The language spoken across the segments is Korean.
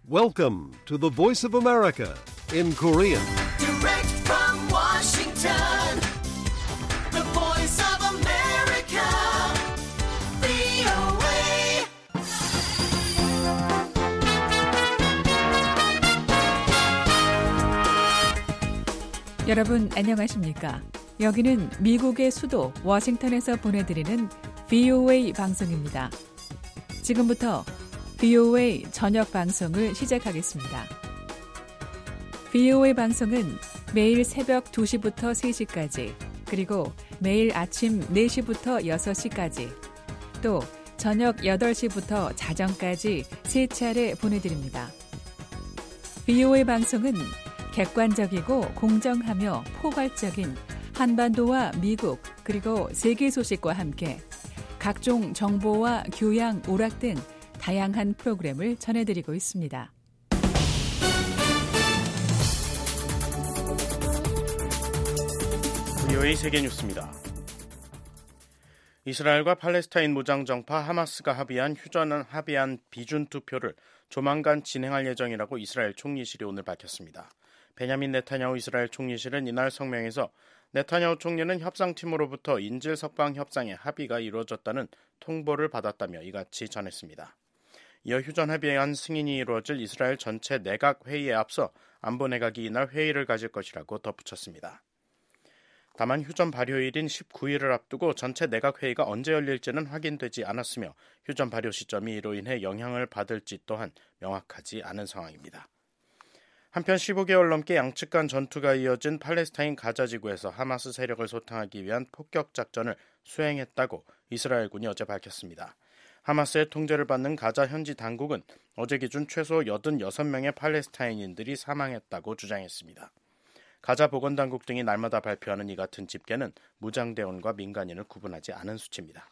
Welcome to the Voice of America in Korean. Direct from Washington, the Voice of America, VOA. 여러분 안녕하십니까? 여기는 미국의 수도 워싱턴에서 보내드리는 VOA 방송입니다. 지금부터 VOA 저녁 방송을 시작하겠습니다. VOA 방송은 매일 새벽 2시부터 3시까지, 그리고 매일 아침 4시부터 6시까지, 또 저녁 8시부터 자정까지 3차례 보내드립니다. VOA 방송은 객관적이고 공정하며 포괄적인 한반도와 미국 그리고 세계 소식과 함께 각종 정보와 교양, 오락 등 다양한 프로그램을 전해드리고 있습니다. VOA 세계뉴스입니다. 이스라엘과 팔레스타인 무장정파 하마스가 합의한 비준 투표를 조만간 진행할 예정이라고 이스라엘 총리실이 오늘 밝혔습니다. 베냐민 네타냐후 이스라엘 총리실은 이날 성명에서 네타냐후 총리는 협상팀으로부터 인질 석방 협상에 합의가 이루어졌다는 통보를 받았다며 이같이 전했습니다. 이어 휴전 합의안 승인이 이루어질 이스라엘 전체 내각 회의에 앞서 안보 내각이 이날 회의를 가질 것이라고 덧붙였습니다. 다만 휴전 발효일인 19일을 앞두고 전체 내각 회의가 언제 열릴지는 확인되지 않았으며 휴전 발효 시점이 이로 인해 영향을 받을지 또한 명확하지 않은 상황입니다. 한편 15개월 넘게 양측 간 전투가 이어진 팔레스타인 가자 지구에서 하마스 세력을 소탕하기 위한 폭격 작전을 수행했다고 이스라엘군이 어제 밝혔습니다. 하마스의 통제를 받는 가자 현지 당국은 어제 기준 최소 86명의 팔레스타인인들이 사망했다고 주장했습니다. 가자 보건당국 등이 날마다 발표하는 이 같은 집계는 무장대원과 민간인을 구분하지 않은 수치입니다.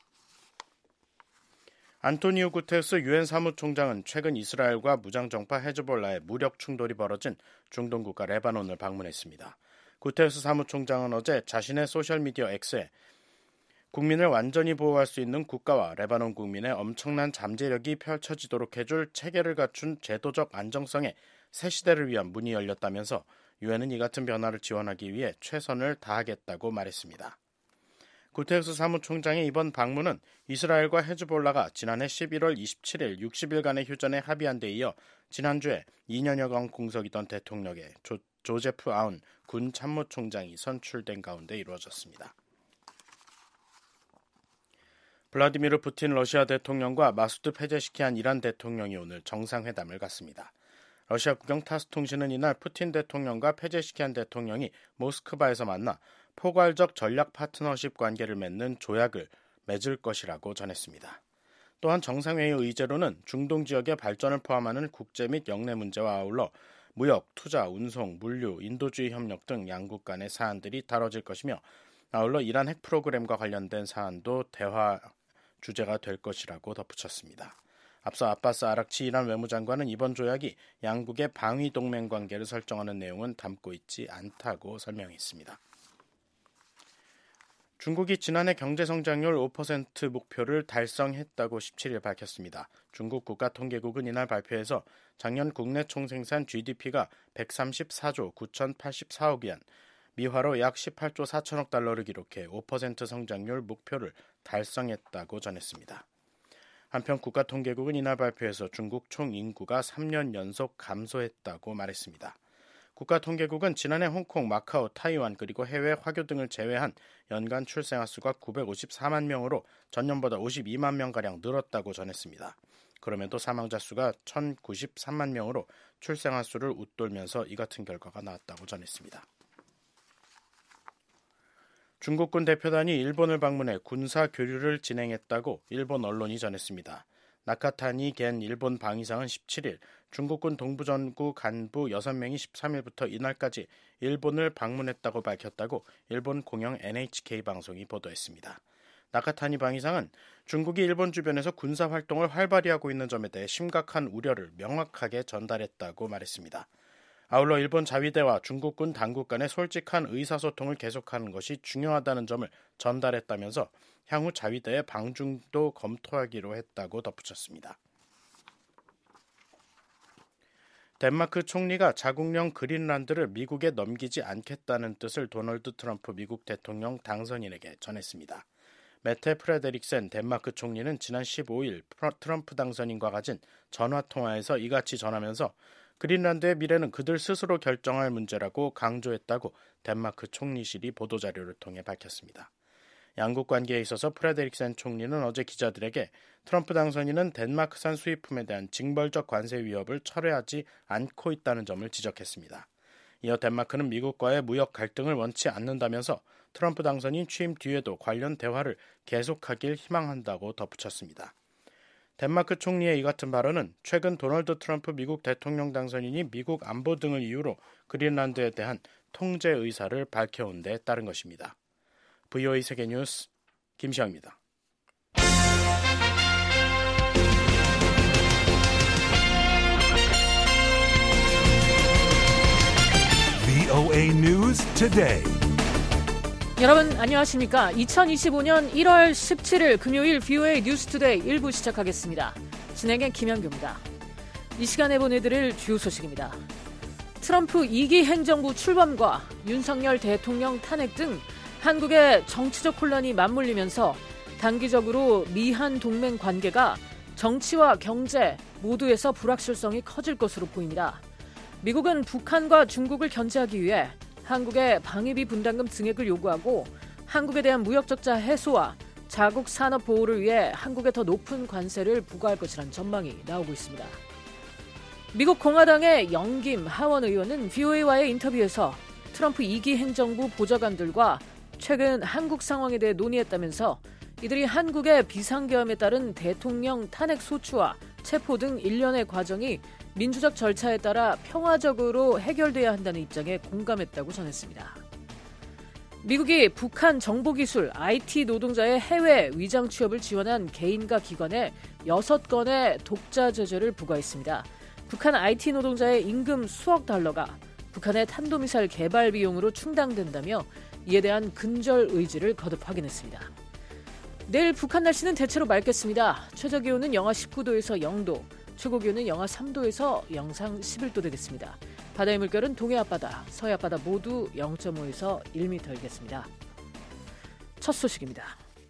안토니오 구테르스 유엔 사무총장은 최근 이스라엘과 무장정파 헤즈볼라의 무력 충돌이 벌어진 중동 국가 레바논을 방문했습니다. 구테르스 사무총장은 어제 자신의 소셜미디어 X에 국민을 완전히 보호할 수 있는 국가와 레바논 국민의 엄청난 잠재력이 펼쳐지도록 해줄 체계를 갖춘 제도적 안정성의 새 시대를 위한 문이 열렸다면서 유엔은 이 같은 변화를 지원하기 위해 최선을 다하겠다고 말했습니다. 구테르스 사무총장의 이번 방문은 이스라엘과 헤즈볼라가 지난해 11월 27일 60일간의 휴전에 합의한 데 이어 지난주에 2년여간 공석이던 대통령의 조제프 아운 군 참모총장이 선출된 가운데 이루어졌습니다. 블라디미르 푸틴 러시아 대통령과 마수드 페제시키안 이란 대통령이 오늘 정상회담을 갖습니다. 러시아 국영 타스 통신은 이날 푸틴 대통령과 페제시키안 대통령이 모스크바에서 만나 포괄적 전략 파트너십 관계를 맺는 조약을 맺을 것이라고 전했습니다. 또한 정상회의 의제로는 중동 지역의 발전을 포함하는 국제 및 영내 문제와 아울러 무역, 투자, 운송, 물류, 인도주의 협력 등 양국 간의 사안들이 다뤄질 것이며 아울러 이란 핵 프로그램과 관련된 사안도 대화 주제가 될 것이라고 덧붙였습니다. 앞서 아바스 아락치 이란 외무장관은 이번 조약이 양국의 방위 동맹 관계를 설정하는 내용은 담고 있지 않다고 설명했습니다. 중국이 지난해 경제성장률 5% 목표를 달성했다고 17일 밝혔습니다. 중국 국가통계국은 이날 발표해서 작년 국내 총생산 GDP가 134조 9,084억 위안, 미화로 약 18조 4천억 달러를 기록해 5% 성장률 목표를 달성했다고 전했습니다. 한편 국가통계국은 이날 발표해서 중국 총 인구가 3년 연속 감소했다고 말했습니다. 국가통계국은 지난해 홍콩, 마카오, 타이완 그리고 해외 화교 등을 제외한 연간 출생아 수가 954만 명으로 전년보다 52만 명가량 늘었다고 전했습니다. 그럼에도 사망자 수가 1,093만 명으로 출생아 수를 웃돌면서 이 같은 결과가 나왔다고 전했습니다. 중국군 대표단이 일본을 방문해 군사 교류를 진행했다고 일본 언론이 전했습니다. 나카타니 겐 일본 방위상은 17일 중국군 동부전구 간부 6명이 13일부터 이날까지 일본을 방문했다고 밝혔다고 일본 공영 NHK 방송이 보도했습니다. 나카타니 방위상은 중국이 일본 주변에서 군사 활동을 활발히 하고 있는 점에 대해 심각한 우려를 명확하게 전달했다고 말했습니다. 아울러 일본 자위대와 중국군 당국 간의 솔직한 의사소통을 계속하는 것이 중요하다는 점을 전달했다면서 향후 자위대의 방중도 검토하기로 했다고 덧붙였습니다. 덴마크 총리가 자국령 그린란드를 미국에 넘기지 않겠다는 뜻을 도널드 트럼프 미국 대통령 당선인에게 전했습니다. 메테 프레데릭센 덴마크 총리는 지난 15일 트럼프 당선인과 가진 전화통화에서 이같이 전하면서 그린란드의 미래는 그들 스스로 결정할 문제라고 강조했다고 덴마크 총리실이 보도자료를 통해 밝혔습니다. 양국 관계에 있어서 프레데릭센 총리는 어제 기자들에게 트럼프 당선인은 덴마크산 수입품에 대한 징벌적 관세 위협을 철회하지 않고 있다는 점을 지적했습니다. 이어 덴마크는 미국과의 무역 갈등을 원치 않는다면서 트럼프 당선인 취임 뒤에도 관련 대화를 계속하길 희망한다고 덧붙였습니다. 덴마크 총리의 이 같은 발언은 최근 도널드 트럼프 미국 대통령 당선인이 미국 안보 등을 이유로 그린란드에 대한 통제 의사를 밝혀온 데 따른 것입니다. VOA 세계뉴스 김시영입니다. VOA News Today. 여러분 안녕하십니까? 2025년 1월 17일 금요일 VOA 뉴스 투데이 1부 시작하겠습니다. 진행의 김현규입니다. 이 시간에 보내드릴 주요 소식입니다. 트럼프 2기 행정부 출범과 윤석열 대통령 탄핵 등 한국의 정치적 혼란이 맞물리면서 단기적으로 미한 동맹 관계가 정치와 경제 모두에서 불확실성이 커질 것으로 보입니다. 미국은 북한과 중국을 견제하기 위해 한국의 방위비 분담금 증액을 요구하고 한국에 대한 무역 적자 해소와 자국 산업 보호를 위해 한국에 더 높은 관세를 부과할 것이라는 전망이 나오고 있습니다. 미국 공화당의 영김 하원 의원은 VOA와의 인터뷰에서 트럼프 2기 행정부 보좌관들과 최근 한국 상황에 대해 논의했다면서 이들이 한국의 비상계엄에 따른 대통령 탄핵 소추와 체포 등 일련의 과정이 민주적 절차에 따라 평화적으로 해결돼야 한다는 입장에 공감했다고 전했습니다. 미국이 북한 정보기술 IT 노동자의 해외 위장 취업을 지원한 개인과 기관에 6건의 독자 제재를 부과했습니다. 북한 IT 노동자의 임금 수억 달러가 북한의 탄도미사일 개발 비용으로 충당된다며 이에 대한 근절 의지를 거듭 확인했습니다. 내일 북한 날씨는 대체로 맑겠습니다. 최저기온은 영하 19도에서 0도, 최고기온은 영하 3도에서 영상 11도 되겠습니다. 바다의 물결은 동해 앞바다, 서해 앞바다 모두 0.5에서 1m이겠습니다. 첫 소식입니다.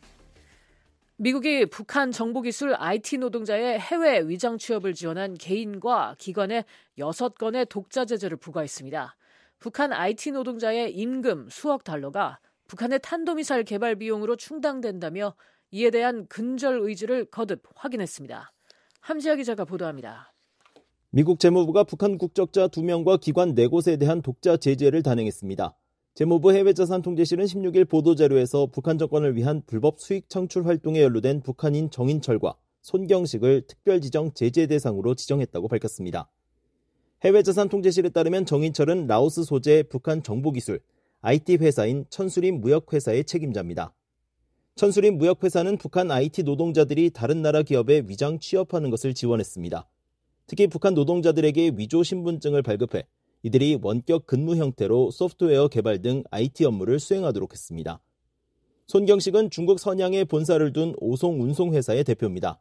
미국이 북한 정보기술 IT 노동자의 해외 위장 취업을 지원한 개인과 기관에 6건의 독자 제재를 부과했습니다. 북한 IT 노동자의 임금 수억 달러가 북한의 탄도미사일 개발 비용으로 충당된다며 이에 대한 근절 의지를 거듭 확인했습니다. 함지아 기자가 보도합니다. 미국 재무부가 북한 국적자 2명과 기관 4곳에 대한 독자 제재를 단행했습니다. 재무부 해외자산통제실은 16일 보도자료에서 북한 정권을 위한 불법 수익 창출 활동에 연루된 북한인 정인철과 손경식을 특별지정 제재 대상으로 지정했다고 밝혔습니다. 해외자산통제실에 따르면 정인철은 라오스 소재 북한 정보기술 IT 회사인 천수림 무역회사의 책임자입니다. 천수림 무역회사는 북한 IT 노동자들이 다른 나라 기업에 위장 취업하는 것을 지원했습니다. 특히 북한 노동자들에게 위조 신분증을 발급해 이들이 원격 근무 형태로 소프트웨어 개발 등 IT 업무를 수행하도록 했습니다. 손경식은 중국 선양에 본사를 둔 오송운송회사의 대표입니다.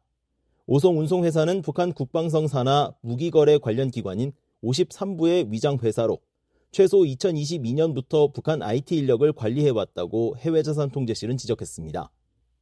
오송운송회사는 북한 국방성 산하 무기거래 관련 기관인 53부의 위장회사로 최소 2022년부터 북한 IT 인력을 관리해왔다고 해외자산통제실은 지적했습니다.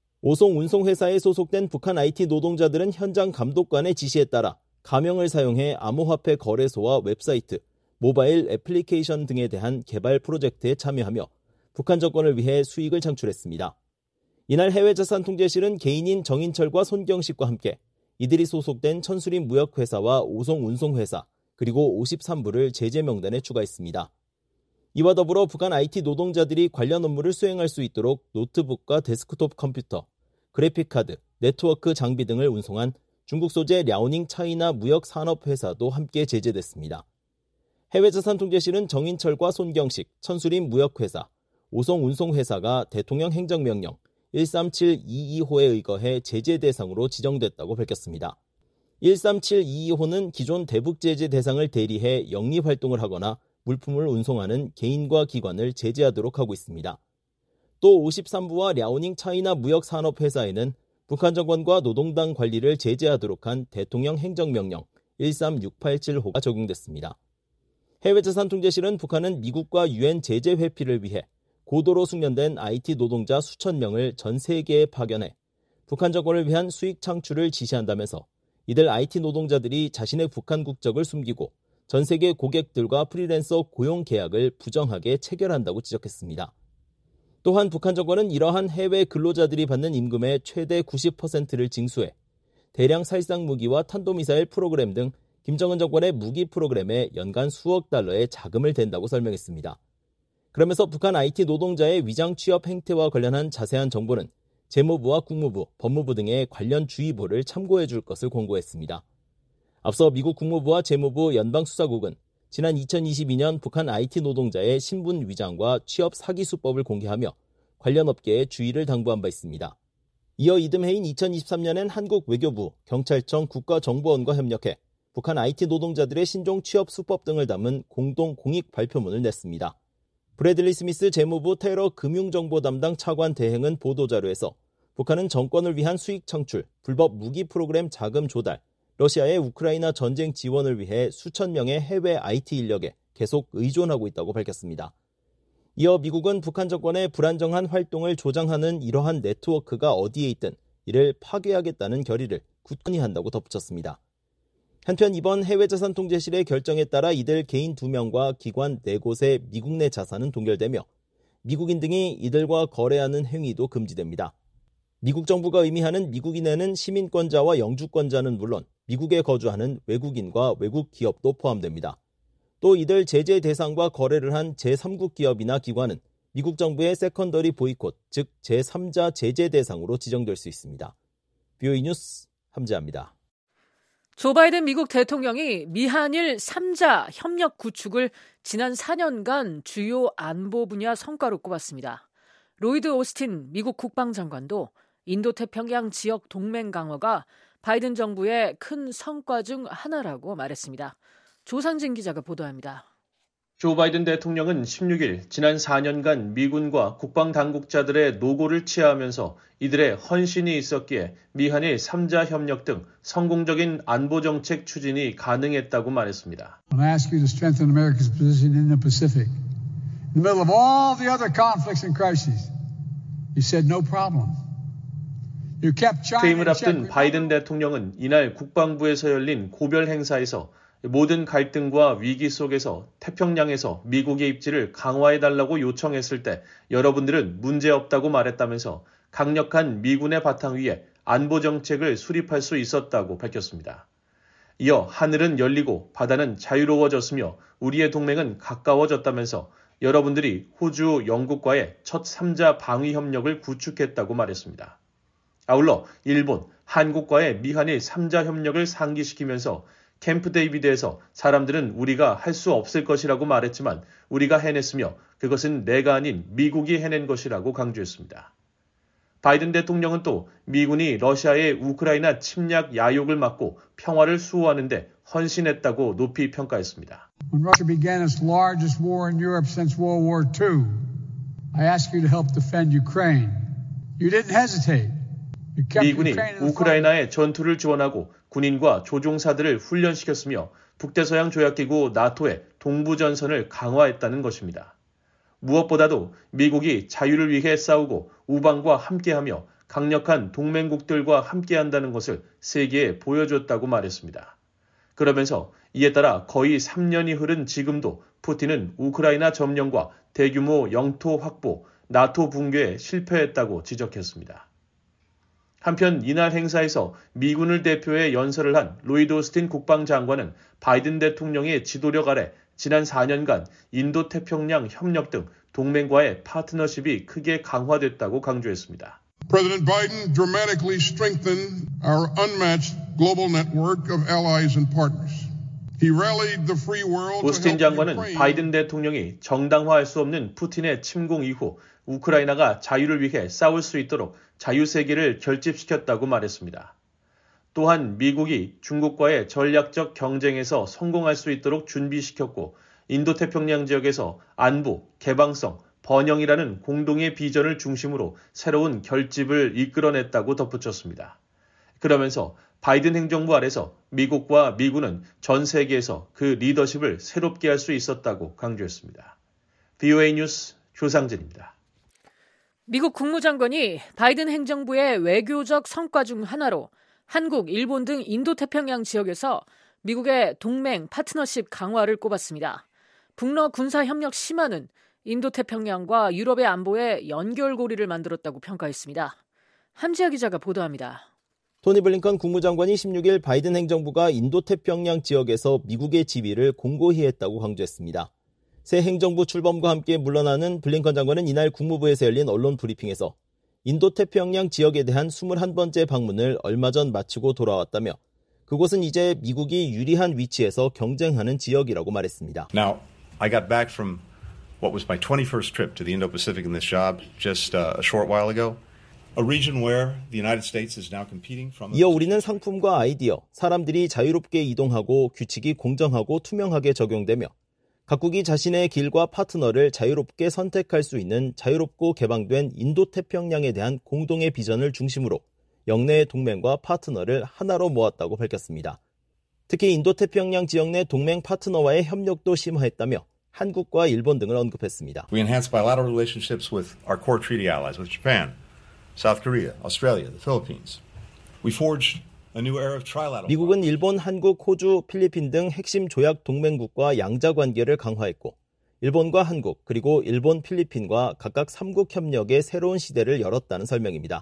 오송운송회사에 소속된 북한 IT 노동자들은 현장 감독관의 지시에 따라 가명을 사용해 암호화폐 거래소와 웹사이트, 모바일 애플리케이션 등에 대한 개발 프로젝트에 참여하며 북한 정권을 위해 수익을 창출했습니다. 이날 해외자산통제실은 개인인 정인철과 손경식과 함께 이들이 소속된 천수림 무역회사와 오송운송회사, 그리고 53부를 제재 명단에 추가했습니다. 이와 더불어 북한 IT 노동자들이 관련 업무를 수행할 수 있도록 노트북과 데스크톱 컴퓨터, 그래픽카드, 네트워크 장비 등을 운송한 중국 소재 랴오닝 차이나 무역산업회사도 함께 제재됐습니다. 해외자산통제실은 정인철과 손경식, 천수림 무역회사, 오송운송회사가 대통령 행정명령 13722호에 의거해 제재 대상으로 지정됐다고 밝혔습니다. 13722호는 기존 대북 제재 대상을 대리해 영리 활동을 하거나 물품을 운송하는 개인과 기관을 제재하도록 하고 있습니다. 또 53부와 랴오닝 차이나 무역산업회사에는 북한 정권과 노동당 관리를 제재하도록 한 대통령 행정명령 13687호가 적용됐습니다. 해외자산통제실은 북한은 미국과 유엔 제재 회피를 위해 고도로 숙련된 IT 노동자 수천 명을 전 세계에 파견해 북한 정권을 위한 수익 창출을 지시한다면서 이들 IT 노동자들이 자신의 북한 국적을 숨기고 전 세계 고객들과 프리랜서 고용 계약을 부정하게 체결한다고 지적했습니다. 또한 북한 정권은 이러한 해외 근로자들이 받는 임금의 최대 90%를 징수해 대량 살상 무기와 탄도미사일 프로그램 등 김정은 정권의 무기 프로그램에 연간 수억 달러의 자금을 댄다고 설명했습니다. 그러면서 북한 IT 노동자의 위장 취업 행태와 관련한 자세한 정보는 재무부와 국무부, 법무부 등의 관련 주의보를 참고해 줄 것을 권고했습니다. 앞서 미국 국무부와 재무부 연방수사국은 지난 2022년 북한 IT 노동자의 신분 위장과 취업 사기 수법을 공개하며 관련 업계에 주의를 당부한 바 있습니다. 이어 이듬해인 2023년엔 한국 외교부, 경찰청, 국가정보원과 협력해 북한 IT 노동자들의 신종 취업 수법 등을 담은 공동 공익 발표문을 냈습니다. 브래들리 스미스 재무부 테러 금융정보 담당 차관 대행은 보도자료에서 북한은 정권을 위한 수익 창출, 불법 무기 프로그램 자금 조달, 러시아의 우크라이나 전쟁 지원을 위해 수천 명의 해외 IT 인력에 계속 의존하고 있다고 밝혔습니다. 이어 미국은 북한 정권의 불안정한 활동을 조장하는 이러한 네트워크가 어디에 있든 이를 파괴하겠다는 결의를 굳건히 한다고 덧붙였습니다. 한편 이번 해외자산통제실의 결정에 따라 이들 개인 2명과 기관 4곳의 미국 내 자산은 동결되며 미국인 등이 이들과 거래하는 행위도 금지됩니다. 미국 정부가 의미하는 미국인에는 시민권자와 영주권자는 물론 미국에 거주하는 외국인과 외국 기업도 포함됩니다. 또 이들 제재 대상과 거래를 한 제3국 기업이나 기관은 미국 정부의 세컨더리 보이콧, 즉 제3자 제재 대상으로 지정될 수 있습니다. BOE 뉴스 함재합니다. 조 바이든 미국 대통령이 미한일 3자 협력 구축을 지난 4년간 주요 안보 분야 성과로 꼽았습니다. 로이드 오스틴 미국 국방장관도 인도태평양 지역 동맹 강화가 바이든 정부의 큰 성과 중 하나라고 말했습니다. 조상진 기자가 보도합니다. 조 바이든 대통령은 16일 지난 4년간 미군과 국방당국자들의 노고를 치하하면서 이들의 헌신이 있었기에 미한일 3자 협력 등 성공적인 안보정책 추진이 가능했다고 말했습니다. I ask you to strengthen America's position in the Pacific. In the middle of all the other conflicts and crises, you said no problem. You kept China 퇴임을 앞둔 바이든 대통령은 이날 국방부에서 열린 고별 행사에서 모든 갈등과 위기 속에서 태평양에서 미국의 입지를 강화해달라고 요청했을 때 여러분들은 문제없다고 말했다면서 강력한 미군의 바탕 위에 안보정책을 수립할 수 있었다고 밝혔습니다. 이어 하늘은 열리고 바다는 자유로워졌으며 우리의 동맹은 가까워졌다면서 여러분들이 호주, 영국과의 첫 3자 방위 협력을 구축했다고 말했습니다. 아울러 일본, 한국과의 미한일 3자 협력을 상기시키면서 캠프 데이비드에서 사람들은 우리가 할 수 없을 것이라고 말했지만 우리가 해냈으며 그것은 내가 아닌 미국이 해낸 것이라고 강조했습니다. 바이든 대통령은 또 미군이 러시아의 우크라이나 침략 야욕을 막고 평화를 수호하는 데 헌신했다고 높이 평가했습니다. When Russia began its largest war in Europe since World War II, I asked you to help defend Ukraine. You didn't hesitate. 미군이 우크라이나의 전투를 지원하고 군인과 조종사들을 훈련시켰으며 북대서양 조약기구 나토의 동부전선을 강화했다는 것입니다. 무엇보다도 미국이 자유를 위해 싸우고 우방과 함께하며 강력한 동맹국들과 함께한다는 것을 세계에 보여줬다고 말했습니다. 그러면서 이에 따라 거의 3년이 흐른 지금도 푸틴은 우크라이나 점령과 대규모 영토 확보, 나토 붕괴에 실패했다고 지적했습니다. 한편 이날 행사에서 미군을 대표해 연설을 한 로이드 오스틴 국방장관은 바이든 대통령의 지도력 아래 지난 4년간 인도태평양 협력 등 동맹과의 파트너십이 크게 강화됐다고 강조했습니다. President Biden dramatically strengthened our unmatched global network of allies and partners. He rallied the free world. 오스틴 장관은 바이든 대통령이 정당화할 수 없는 푸틴의 침공 이후 우크라이나가 자유를 위해 싸울 수 있도록 자유세계를 결집시켰다고 말했습니다. 또한 미국이 중국과의 전략적 경쟁에서 성공할 수 있도록 준비시켰고 인도태평양 지역에서 안보, 개방성, 번영이라는 공동의 비전을 중심으로 새로운 결집을 이끌어냈다고 덧붙였습니다. 그러면서 바이든 행정부 아래서 미국과 미군은 전 세계에서 그 리더십을 새롭게 할 수 있었다고 강조했습니다. VOA 뉴스 조상진입니다. 미국 국무장관이 바이든 행정부의 외교적 성과 중 하나로 한국, 일본 등 인도태평양 지역에서 미국의 동맹 파트너십 강화를 꼽았습니다. 북러 군사협력 심화는 인도태평양과 유럽의 안보에 연결고리를 만들었다고 평가했습니다. 함지아 기자가 보도합니다. 토니 블링컨 국무장관이 16일 바이든 행정부가 인도태평양 지역에서 미국의 지위를 공고히 했다고 강조했습니다. 새 행정부 출범과 함께 물러나는 블링컨 장관은 이날 국무부에서 열린 언론 브리핑에서 인도태평양 지역에 대한 21번째 방문을 얼마 전 마치고 돌아왔다며 그곳은 이제 미국이 유리한 위치에서 경쟁하는 지역이라고 말했습니다. Now, I got back from what was my 21st trip to the Indo-Pacific in this job just a short while ago. A region where the United States is now competing from. 이어 우리는 상품과 아이디어, 사람들이 자유롭게 이동하고 규칙이 공정하고 투명하게 적용되며 각국이 자신의 길과 파트너를 자유롭게 선택할 수 있는 자유롭고 개방된 인도태평양에 대한 공동의 비전을 중심으로 영내의 동맹과 파트너를 하나로 모았다고 밝혔습니다. 특히 인도태평양 지역 내 동맹 파트너와의 협력도 심화했다며 한국과 일본 등을 언급했습니다. We enhanced bilateral relationships with our core treaty allies, with Japan, South Korea, Australia, the Philippines. We forged a new era of trilateral. 미국은 일본, 한국, 호주, 필리핀 등 핵심 조약 동맹국과 양자 관계를 강화했고 일본과 한국 그리고 일본, 필리핀과 각각 3국 협력의 새로운 시대를 열었다는 설명입니다.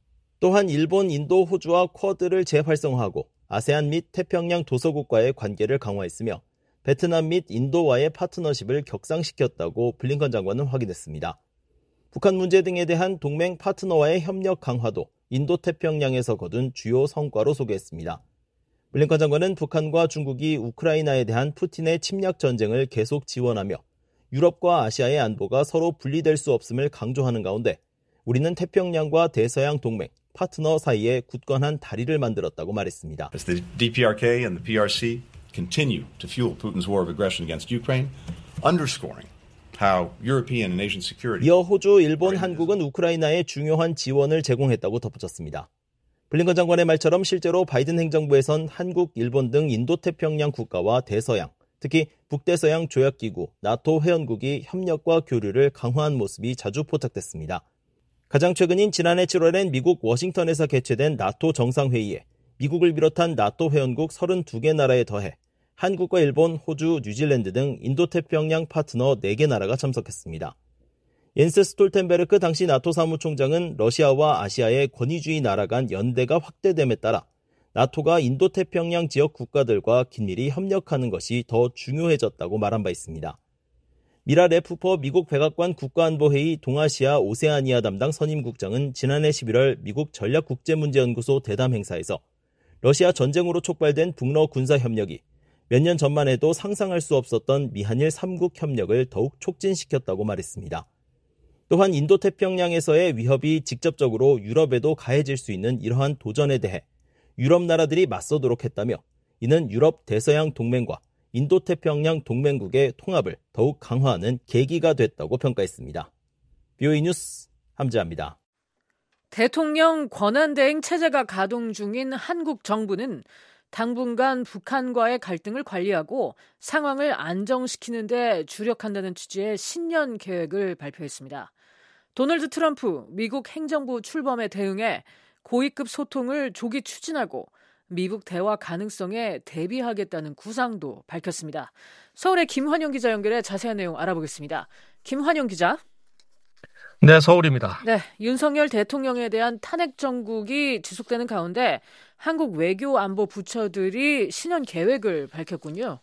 또한 일본, 인도, 호주와 쿼드를 재활성화하고 아세안 및 태평양 도서국과의 관계를 강화했으며 베트남 및 인도와의 파트너십을 격상시켰다고 블링컨 장관은 확인했습니다. 북한 문제 등에 대한 동맹 파트너와의 협력 강화도 인도태평양에서 거둔 주요 성과로 소개했습니다. 블링컨 장관은 북한과 중국이 우크라이나에 대한 푸틴의 침략 전쟁을 계속 지원하며 유럽과 아시아의 안보가 서로 분리될 수 없음을 강조하는 가운데 우리는 태평양과 대서양 동맹, 파트너 사이에 굳건한 다리를 만들었다고 말했습니다. As the DPRK and the PRC continue to fuel Putin's war of aggression against Ukraine, underscoring how European and Asian security. 이어 호주, 일본, 한국은 우크라이나에 중요한 지원을 제공했다고 덧붙였습니다. 블링컨 장관의 말처럼 실제로 바이든 행정부에선 한국, 일본 등 인도태평양 국가와 대서양, 특히 북대서양 조약기구, 나토 회원국이 협력과 교류를 강화한 모습이 자주 포착됐습니다. 가장 최근인 지난해 7월엔 미국 워싱턴에서 개최된 나토 정상회의에 미국을 비롯한 나토 회원국 32개 나라에 더해 한국과 일본, 호주, 뉴질랜드 등 인도태평양 파트너 4개 나라가 참석했습니다. 옌스 스톨텐베르크 당시 나토 사무총장은 러시아와 아시아의 권위주의 나라 간 연대가 확대됨에 따라 나토가 인도태평양 지역 국가들과 긴밀히 협력하는 것이 더 중요해졌다고 말한 바 있습니다. 미라 레프퍼 미국 백악관 국가안보회의 동아시아 오세아니아 담당 선임국장은 지난해 11월 미국 전략국제문제연구소 대담 행사에서 러시아 전쟁으로 촉발된 북러 군사협력이 몇 년 전만 해도 상상할 수 없었던 미한일 3국 협력을 더욱 촉진시켰다고 말했습니다. 또한 인도태평양에서의 위협이 직접적으로 유럽에도 가해질 수 있는 이러한 도전에 대해 유럽 나라들이 맞서도록 했다며 이는 유럽 대서양 동맹과 인도태평양 동맹국의 통합을 더욱 강화하는 계기가 됐다고 평가했습니다. VOA 뉴스 함지아입니다. 대통령 권한대행 체제가 가동 중인 한국 정부는 당분간 북한과의 갈등을 관리하고 상황을 안정시키는 데 주력한다는 취지의 신년 계획을 발표했습니다. 도널드 트럼프 미국 행정부 출범에 대응해 고위급 소통을 조기 추진하고 미국 대화 가능성에 대비하겠다는 구상도 밝혔습니다. 서울의 김환영 기자 연결해 자세한 내용 알아보겠습니다. 김환영 기자. 네, 서울입니다. 네, 윤석열 대통령에 대한 탄핵 정국이 지속되는 가운데 한국 외교안보 부처들이 신년 계획을 밝혔군요.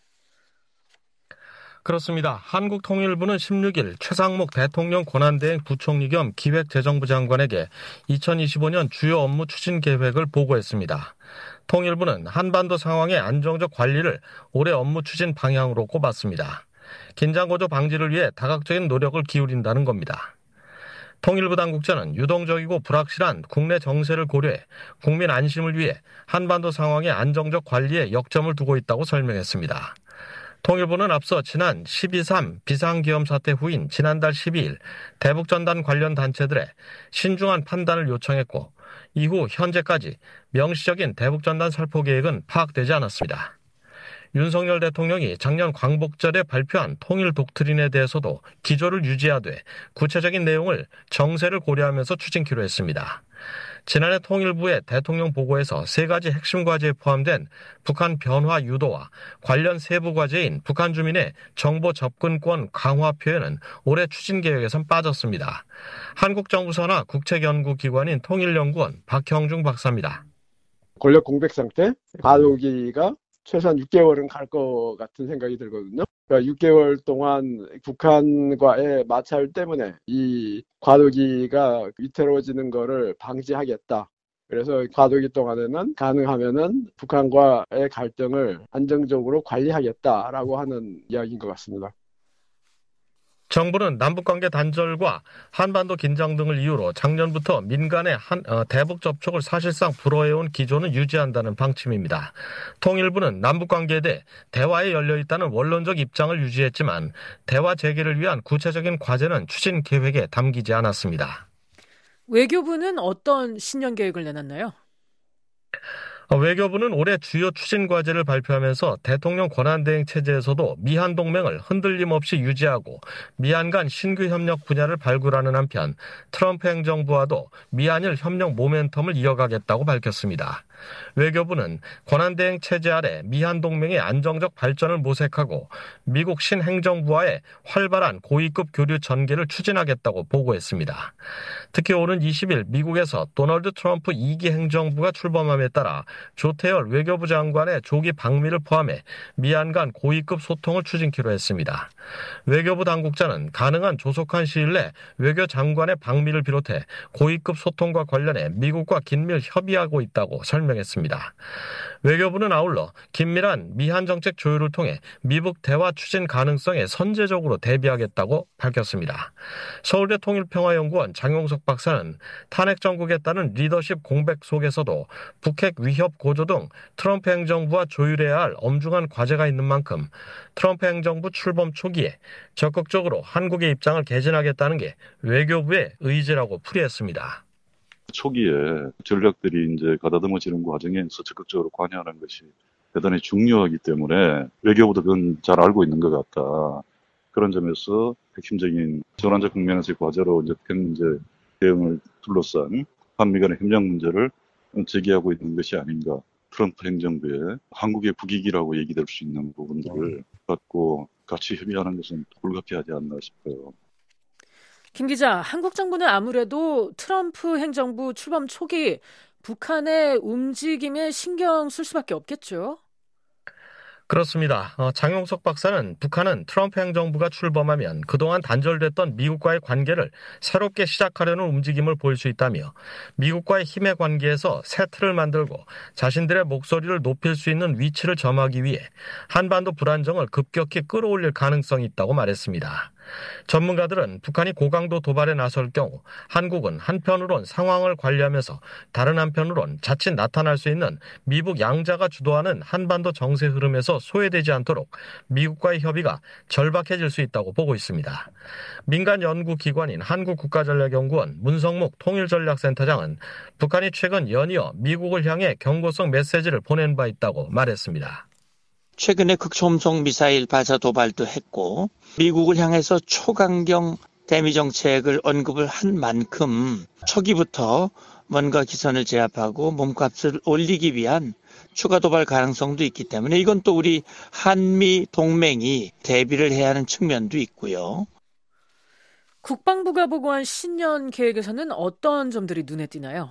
그렇습니다. 한국통일부는 16일 최상목 대통령 권한대행 부총리 겸 기획재정부 장관에게 2025년 주요 업무 추진 계획을 보고했습니다. 통일부는 한반도 상황의 안정적 관리를 올해 업무 추진 방향으로 꼽았습니다. 긴장고조 방지를 위해 다각적인 노력을 기울인다는 겁니다. 통일부 당국자는 유동적이고 불확실한 국내 정세를 고려해 국민 안심을 위해 한반도 상황의 안정적 관리에 역점을 두고 있다고 설명했습니다. 통일부는 앞서 지난 12.3 비상기염 사태 후인 지난달 12일 대북전단 관련 단체들의 신중한 판단을 요청했고 이후 현재까지 명시적인 대북전단 살포 계획은 파악되지 않았습니다. 윤석열 대통령이 작년 광복절에 발표한 통일 독트린에 대해서도 기조를 유지하되 구체적인 내용을 정세를 고려하면서 추진키로 했습니다. 지난해 통일부의 대통령 보고에서 3가지 핵심 과제에 포함된 북한 변화 유도와 관련 세부 과제인 북한 주민의 정보 접근권 강화 표현은 올해 추진 계획에선 빠졌습니다. 한국정부 산하 국책연구기관인 통일연구원 박형중 박사입니다. 권력 공백 상태, 과도기가 최소한 6개월은 갈 것 같은 생각이 들거든요. 그러니까 6개월 동안 북한과의 마찰 때문에 이 과도기가 위태로워지는 거를 방지하겠다. 그래서 과도기 동안에는 가능하면은 북한과의 갈등을 안정적으로 관리하겠다라고 하는 이야기인 것 같습니다. 정부는 남북관계 단절과 한반도 긴장 등을 이유로 작년부터 민간의 대북 접촉을 사실상 불허해온 기조는 유지한다는 방침입니다. 통일부는 남북관계에 대해 대화에 열려있다는 원론적 입장을 유지했지만 대화 재개를 위한 구체적인 과제는 추진 계획에 담기지 않았습니다. 외교부는 어떤 신년 계획을 내놨나요? 외교부는 올해 주요 추진 과제를 발표하면서 대통령 권한대행 체제에서도 미한 동맹을 흔들림 없이 유지하고 미한 간 신규 협력 분야를 발굴하는 한편 트럼프 행정부와도 미한일 협력 모멘텀을 이어가겠다고 밝혔습니다. 외교부는 권한대행 체제 아래 미한 동맹의 안정적 발전을 모색하고 미국 신행정부와의 활발한 고위급 교류 전개를 추진하겠다고 보고했습니다. 특히 오는 20일 미국에서 도널드 트럼프 2기 행정부가 출범함에 따라 조태열 외교부 장관의 조기 방미를 포함해 미한 간 고위급 소통을 추진키로 했습니다. 외교부 당국자는 가능한 조속한 시일 내 외교 장관의 방미를 비롯해 고위급 소통과 관련해 미국과 긴밀 협의하고 있다고 설명했습니다. 외교부는 아울러 긴밀한 미한 정책 조율을 통해 미북 대화 추진 가능성에 선제적으로 대비하겠다고 밝혔습니다. 서울대 통일평화연구원 장용석 박사는 탄핵 정국에 따른 리더십 공백 속에서도 북핵 위협 고조 등 트럼프 행정부와 조율해야 할 엄중한 과제가 있는 만큼 트럼프 행정부 출범 초기에 적극적으로 한국의 입장을 개진하겠다는 게 외교부의 의지라고 풀이했습니다. 초기에 전략들이 이제 가다듬어지는 과정에서 적극적으로 관여하는 것이 대단히 중요하기 때문에 외교부도 그건 잘 알고 있는 것 같다. 그런 점에서 핵심적인 전환적 국면에서의 과제로 이제 현재 대응을 둘러싼 한미 간의 협력 문제를 제기하고 있는 것이 아닌가. 트럼프 행정부의 한국의 국익이라고 얘기될 수 있는 부분들을 갖고 같이 협의하는 것은 불가피하지 않나 싶어요. 김 기자, 한국 정부는 아무래도 트럼프 행정부 출범 초기 북한의 움직임에 신경 쓸 수밖에 없겠죠? 그렇습니다. 장용석 박사는 북한은 트럼프 행정부가 출범하면 그동안 단절됐던 미국과의 관계를 새롭게 시작하려는 움직임을 보일 수 있다며 미국과의 힘의 관계에서 새 틀을 만들고 자신들의 목소리를 높일 수 있는 위치를 점하기 위해 한반도 불안정을 급격히 끌어올릴 가능성이 있다고 말했습니다. 전문가들은 북한이 고강도 도발에 나설 경우 한국은 한편으론 상황을 관리하면서 다른 한편으론 자칫 나타날 수 있는 미북 양자가 주도하는 한반도 정세 흐름에서 소외되지 않도록 미국과의 협의가 절박해질 수 있다고 보고 있습니다. 민간 연구기관인 한국국가전략연구원 문성묵 통일전략센터장은 북한이 최근 연이어 미국을 향해 경고성 메시지를 보낸 바 있다고 말했습니다. 최근에 극초음속 미사일 발사 도발도 했고 미국을 향해서 초강경 대미 정책을 언급을 한 만큼 초기부터 뭔가 기선을 제압하고 몸값을 올리기 위한 추가 도발 가능성도 있기 때문에 이건 또 우리 한미 동맹이 대비를 해야 하는 측면도 있고요. 국방부가 보고한 신년 계획에서는 어떤 점들이 눈에 띄나요?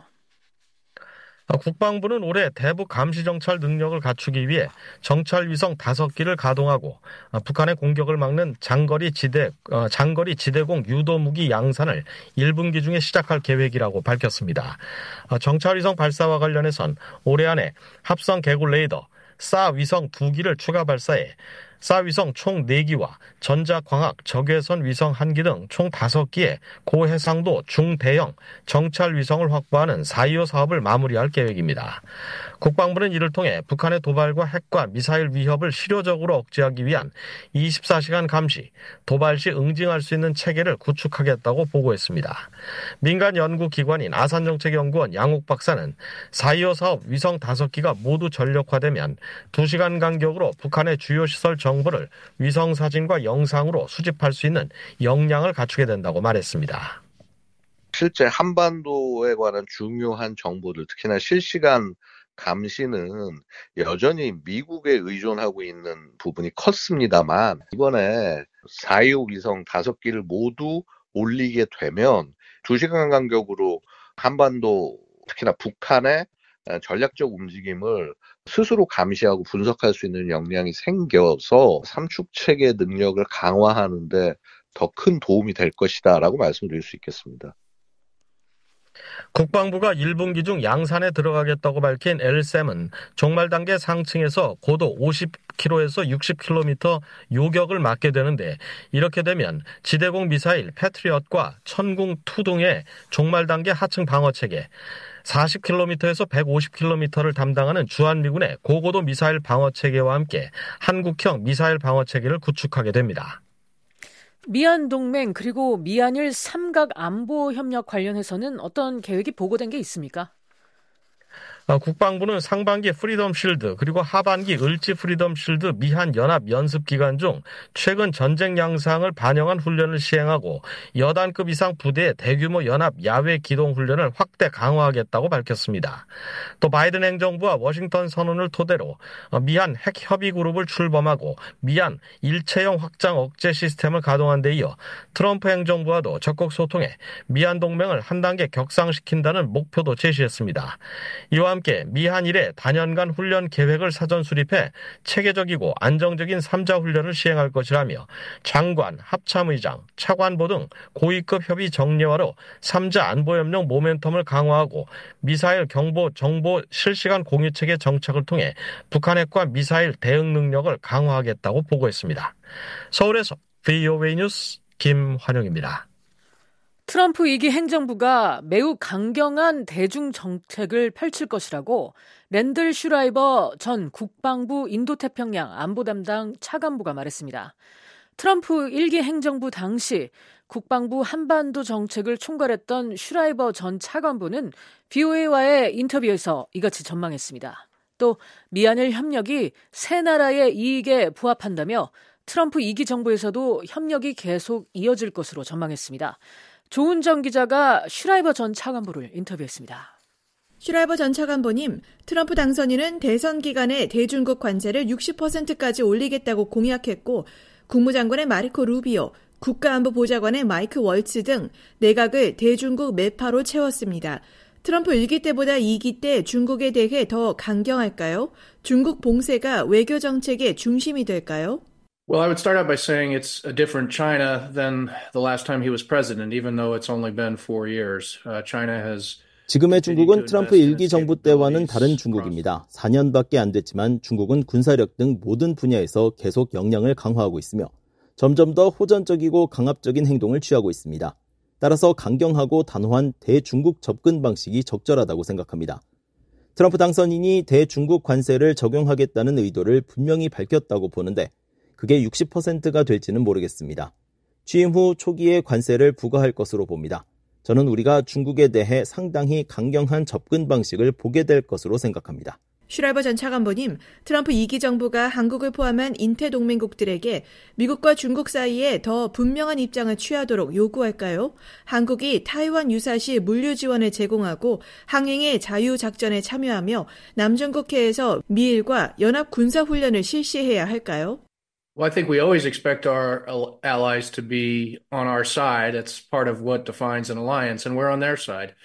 국방부는 올해 대북 감시 정찰 능력을 갖추기 위해 정찰 위성 5기를 가동하고 북한의 공격을 막는 장거리 지대공 유도무기 양산을 1분기 중에 시작할 계획이라고 밝혔습니다. 정찰 위성 발사와 관련해선 올해 안에 합성 개굴 레이더, 사 위성 2기를 추가 발사해 쌀위성 총 4기와 전자광학 적외선 위성 1기 등 총 5기의 고해상도 중대형 정찰 위성을 확보하는 4.25 사업을 마무리할 계획입니다. 국방부는 이를 통해 북한의 도발과 핵과 미사일 위협을 실효적으로 억제하기 위한 24시간 감시, 도발 시 응징할 수 있는 체계를 구축하겠다고 보고했습니다. 민간 연구기관인 아산정책연구원 양옥 박사는 4.25 사업 위성 5기가 모두 전력화되면 2시간 간격으로 북한의 주요 시설 정보를 위성 사진과 영상으로 수집할 수 있는 역량을 갖추게 된다고 말했습니다. 실제 한반도에 관한 중요한 정보들, 특히나 실시간 감시는 여전히 미국에 의존하고 있는 부분이 컸습니다만 이번에 4.25 위성 5기를 모두 올리게 되면 2시간 간격으로 한반도 특히나 북한의 전략적 움직임을 스스로 감시하고 분석할 수 있는 역량이 생겨서 삼축체계 능력을 강화하는 데 더 큰 도움이 될 것이다라고 말씀드릴 수 있겠습니다. 국방부가 1분기 중 양산에 들어가겠다고 밝힌 L-SAM은 종말 단계 상층에서 고도 50km에서 60km 요격을 맞게 되는데 이렇게 되면 지대공 미사일 패트리엇과 천궁2 등의 종말 단계 하층 방어체계, 40km에서 150km를 담당하는 주한미군의 고고도 미사일 방어체계와 함께 한국형 미사일 방어체계를 구축하게 됩니다. 미한 동맹 그리고 미한일 삼각 안보 협력 관련해서는 어떤 계획이 보고된 게 있습니까? 국방부는 상반기 프리덤 실드 그리고 하반기 을지 프리덤 실드 미한 연합 연습 기간 중 최근 전쟁 양상을 반영한 훈련을 시행하고 여단급 이상 부대의 대규모 연합 야외 기동 훈련을 확대 강화하겠다고 밝혔습니다. 또 바이든 행정부와 워싱턴 선언을 토대로 미한 핵 협의 그룹을 출범하고 미한 일체형 확장 억제 시스템을 가동한 데 이어 트럼프 행정부와도 적극 소통해 미한 동맹을 한 단계 격상시킨다는 목표도 제시했습니다. 이와 함께 미한일의 단연간 훈련 계획을 사전 수립해 체계적이고 안정적인 3자 훈련을 시행할 것이라며 장관, 합참의장, 차관보 등 고위급 협의 정례화로 3자 안보협력 모멘텀을 강화하고 미사일 경보 정보 실시간 공유체계 정착을 통해 북한 핵과 미사일 대응 능력을 강화하겠다고 보고했습니다. 서울에서 VOA 뉴스 김환영입니다. 트럼프 2기 행정부가 매우 강경한 대중 정책을 펼칠 것이라고 랜들 슈라이버 전 국방부 인도태평양 안보 담당 차관보가 말했습니다. 트럼프 1기 행정부 당시 국방부 한반도 정책을 총괄했던 슈라이버 전 차관보는 VOA와의 인터뷰에서 이같이 전망했습니다. 또 미한일 협력이 세 나라의 이익에 부합한다며 트럼프 2기 정부에서도 협력이 계속 이어질 것으로 전망했습니다. 조은정 기자가 슈라이버 전 차관보를 인터뷰했습니다. 슈라이버 전 차관보님, 트럼프 당선인은 대선 기간에 대중국 관세를 60%까지 올리겠다고 공약했고 국무장관의 마르코 루비오, 국가안보보좌관의 마이크 월츠 등 내각을 대중국 매파로 채웠습니다. 트럼프 1기 때보다 2기 때 중국에 대해 더 강경할까요? 중국 봉쇄가 외교 정책의 중심이 될까요? Well, I would start out by saying it's a different China than the last time he was president, even though it's only been 4 years. China has 지금의 중국은 트럼프 1기 정부 때와는 다른 중국입니다. 4년밖에 안 됐지만 중국은 군사력 등 모든 분야에서 계속 역량을 강화하고 있으며 점점 더 호전적이고 강압적인 행동을 취하고 있습니다. 따라서 강경하고 단호한 대중국 접근 방식이 적절하다고 생각합니다. 트럼프 당선인이 대중국 관세를 적용하겠다는 의도를 분명히 밝혔다고 보는데 그게 60%가 될지는 모르겠습니다. 취임 후 초기에 관세를 부과할 것으로 봅니다. 저는 우리가 중국에 대해 상당히 강경한 접근 방식을 보게 될 것으로 생각합니다. 슈라이버 전 차관보님, 트럼프 2기 정부가 한국을 포함한 인태 동맹국들에게 미국과 중국 사이에 더 분명한 입장을 취하도록 요구할까요? 한국이 타이완 유사시 물류 지원을 제공하고 항행의 자유작전에 참여하며 남중국해에서 미일과 연합 군사훈련을 실시해야 할까요? Well, I think we always expect our allies to be on our side. It's part of what defines an alliance, and we're on their side.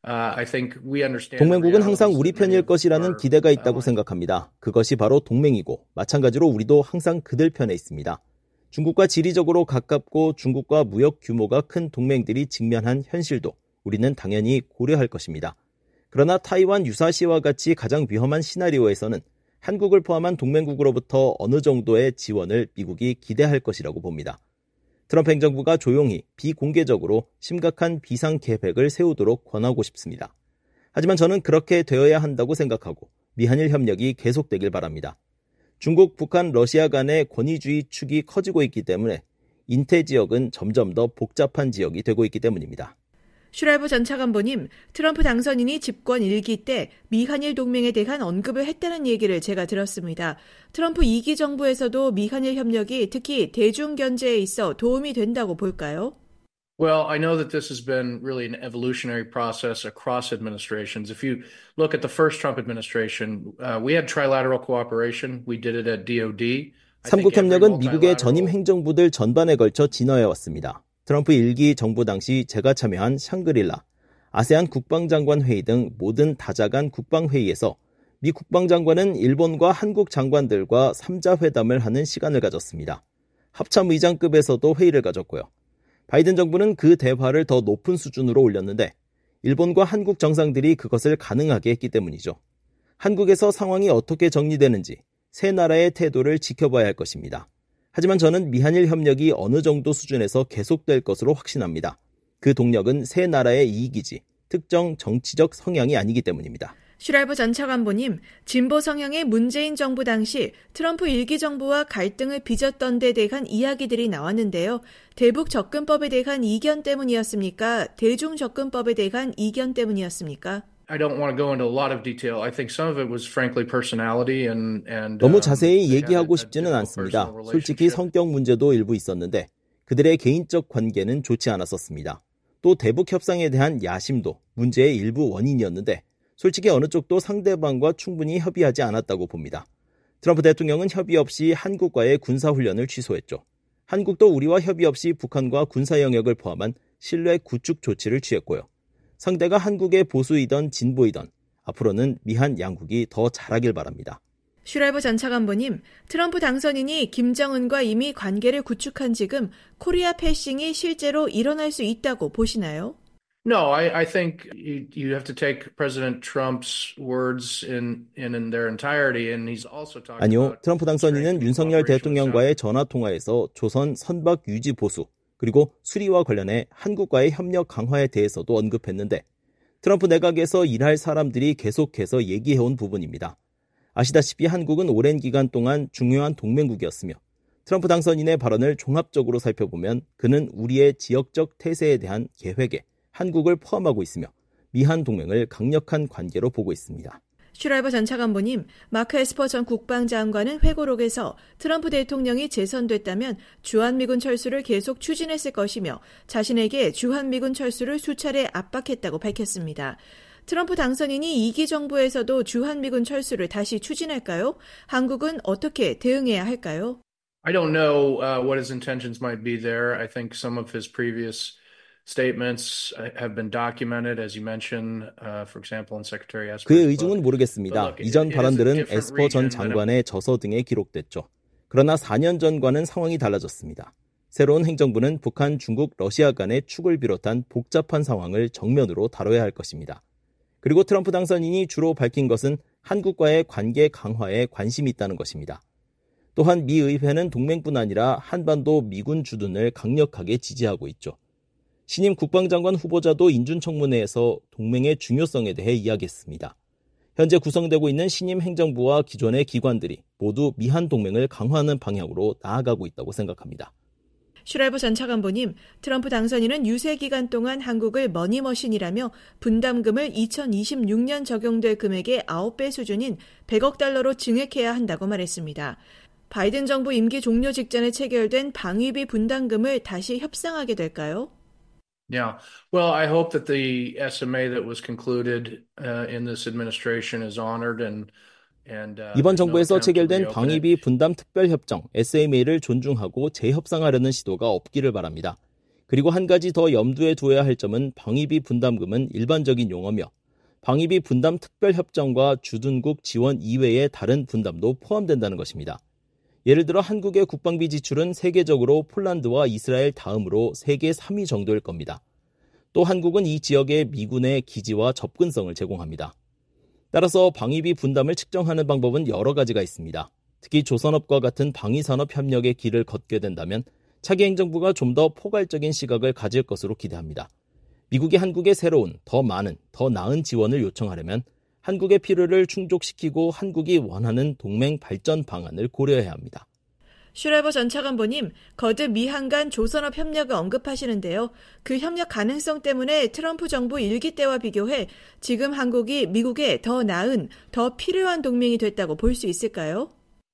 I think we understand. 동맹국은 항상 우리 편일 것이라는 기대가 있다고 생각합니다. 그것이 바로 동맹이고 마찬가지로 우리도 항상 그들 편에 있습니다. 중국과 지리적으로 가깝고 중국과 무역 규모가 큰 동맹들이 직면한 현실도 우리는 당연히 고려할 것입니다. 그러나 타이완 유사시와 같이 가장 위험한 시나리오에서는 한국을 포함한 동맹국으로부터 어느 정도의 지원을 미국이 기대할 것이라고 봅니다. 트럼프 행정부가 조용히 비공개적으로 심각한 비상 계획을 세우도록 권하고 싶습니다. 하지만 저는 그렇게 되어야 한다고 생각하고 미한일 협력이 계속되길 바랍니다. 중국, 북한, 러시아 간의 권위주의 축이 커지고 있기 때문에 인태 지역은 점점 더 복잡한 지역이 되고 있기 때문입니다. 슈랄버 전 차관보님, 트럼프 당선인이 집권 1기 때 미한일 동맹에 대한 언급을 했다는 얘기를 제가 들었습니다. 트럼프 2기 정부에서도 미한일 협력이 특히 대중 견제에 있어 도움이 된다고 볼까요? Well, I know that this has been really an evolutionary process across administrations. If you look at the first Trump administration, we had trilateral cooperation. We did it at DOD. 삼국 협력은 미국의 전임 행정부들 전반에 걸쳐 진화해왔습니다. 트럼프 1기 정부 당시 제가 참여한 샹그릴라, 아세안 국방장관 회의 등 모든 다자간 국방회의에서 미 국방장관은 일본과 한국 장관들과 3자 회담을 하는 시간을 가졌습니다. 합참의장급에서도 회의를 가졌고요. 바이든 정부는 그 대화를 더 높은 수준으로 올렸는데 일본과 한국 정상들이 그것을 가능하게 했기 때문이죠. 한국에서 상황이 어떻게 정리되는지 세 나라의 태도를 지켜봐야 할 것입니다. 하지만 저는 미한일 협력이 어느 정도 수준에서 계속될 것으로 확신합니다. 그 동력은 세 나라의 이익이지 특정 정치적 성향이 아니기 때문입니다. 슈랄버 전 차관보님, 진보 성향의 문재인 정부 당시 트럼프 1기 정부와 갈등을 빚었던 데 대한 이야기들이 나왔는데요. 대북 접근법에 대한 이견 때문이었습니까? 대중 접근법에 대한 이견 때문이었습니까? I don't want to go into a lot of detail. I think some of it was frankly personality and 너무 자세히 얘기하고 싶지는 않습니다. 솔직히 성격 문제도 일부 있었는데 그들의 개인적 관계는 좋지 않았었습니다. 또 대북 협상에 대한 야심도 문제의 일부 원인이었는데 솔직히 어느 쪽도 상대방과 충분히 협의하지 않았다고 봅니다. 트럼프 대통령은 협의 없이 한국과의 군사훈련을 취소했죠. 한국도 우리와 협의 없이 북한과 군사 영역을 포함한 신뢰 구축 조치를 취했고요. 상대가 한국의 보수이던 진보이던 앞으로는 미한 양국이 더 잘하길 바랍니다. 슈랄버 전 차관보님, 트럼프 당선인이 김정은과 이미 관계를 구축한 지금 코리아 패싱이 실제로 일어날 수 있다고 보시나요? No, I think you have to take President Trump's words in their entirety, and he's also talking 아니요, about 트럼프 당선인은 윤석열 대통령과의 전화 통화에서 조선 선박 유지 보수 그리고 수리와 관련해 한국과의 협력 강화에 대해서도 언급했는데 트럼프 내각에서 일할 사람들이 계속해서 얘기해온 부분입니다. 아시다시피 한국은 오랜 기간 동안 중요한 동맹국이었으며 트럼프 당선인의 발언을 종합적으로 살펴보면 그는 우리의 지역적 태세에 대한 계획에 한국을 포함하고 있으며 미한 동맹을 강력한 관계로 보고 있습니다. 슈랄버 전 차관보님, 마크 에스퍼 전 국방장관은 회고록에서 트럼프 대통령이 재선됐다면 주한미군 철수를 계속 추진했을 것이며 자신에게 주한미군 철수를 수차례 압박했다고 밝혔습니다. 트럼프 당선인이 2기 정부에서도 주한미군 철수를 다시 추진할까요? 한국은 어떻게 대응해야 할까요? I don't know what his intentions might be there. I think some of his previous statements have been documented, as you mentioned, for example, in Secretary Esper's 그의 의중은 book. 모르겠습니다. 이전 발언들은 에스퍼 전 장관의 저서 등에 기록됐죠. 그러나 4년 전과는 상황이 달라졌습니다. 새로운 행정부는 북한, 중국, 러시아 간의 축을 비롯한 복잡한 상황을 정면으로 다뤄야 할 것입니다. 그리고 트럼프 당선인이 주로 밝힌 것은 한국과의 관계 강화에 관심이 있다는 것입니다. 또한 미 의회는 동맹뿐 아니라 한반도 미군 주둔을 강력하게 지지하고 있죠. 신임 국방장관 후보자도 인준청문회에서 동맹의 중요성에 대해 이야기했습니다. 현재 구성되고 있는 신임 행정부와 기존의 기관들이 모두 미한 동맹을 강화하는 방향으로 나아가고 있다고 생각합니다. 슈랄버 전 차관보님, 트럼프 당선인은 유세 기간 동안 한국을 머니머신이라며 분담금을 2026년 적용될 금액의 9배 수준인 100억 달러로 증액해야 한다고 말했습니다. 바이든 정부 임기 종료 직전에 체결된 방위비 분담금을 다시 협상하게 될까요? Yeah. Well, I hope that the SMA that was concluded in this administration is honored and 이번 정부에서 체결된 방위비 분담 특별협정 SMA를 존중하고 재협상하려는 시도가 없기를 바랍니다. 그리고 한 가지 더 염두에 두어야 할 점은 방위비 분담금은 일반적인 용어며 방위비 분담 특별협정과 주둔국 지원 이외의 다른 분담도 포함된다는 것입니다. 예를 들어 한국의 국방비 지출은 세계적으로 폴란드와 이스라엘 다음으로 세계 3위 정도일 겁니다. 또 한국은 이 지역에 미군의 기지와 접근성을 제공합니다. 따라서 방위비 분담을 측정하는 방법은 여러 가지가 있습니다. 특히 조선업과 같은 방위산업 협력의 길을 걷게 된다면 차기 행정부가 좀 더 포괄적인 시각을 가질 것으로 기대합니다. 미국이 한국에 새로운, 더 많은, 더 나은 지원을 요청하려면 한국의 필요를 충족시키고 한국이 원하는 동맹 발전 방안을 고려해야 합니다. 슈라이버 전 차관보님, 거듭 미한 간 조선업 협력을 언급하시는데요. 그 협력 가능성 때문에 트럼프 정부 1기 때와 비교해 지금 한국이 미국에 더 나은, 더 필요한 동맹이 됐다고 볼 수 있을까요?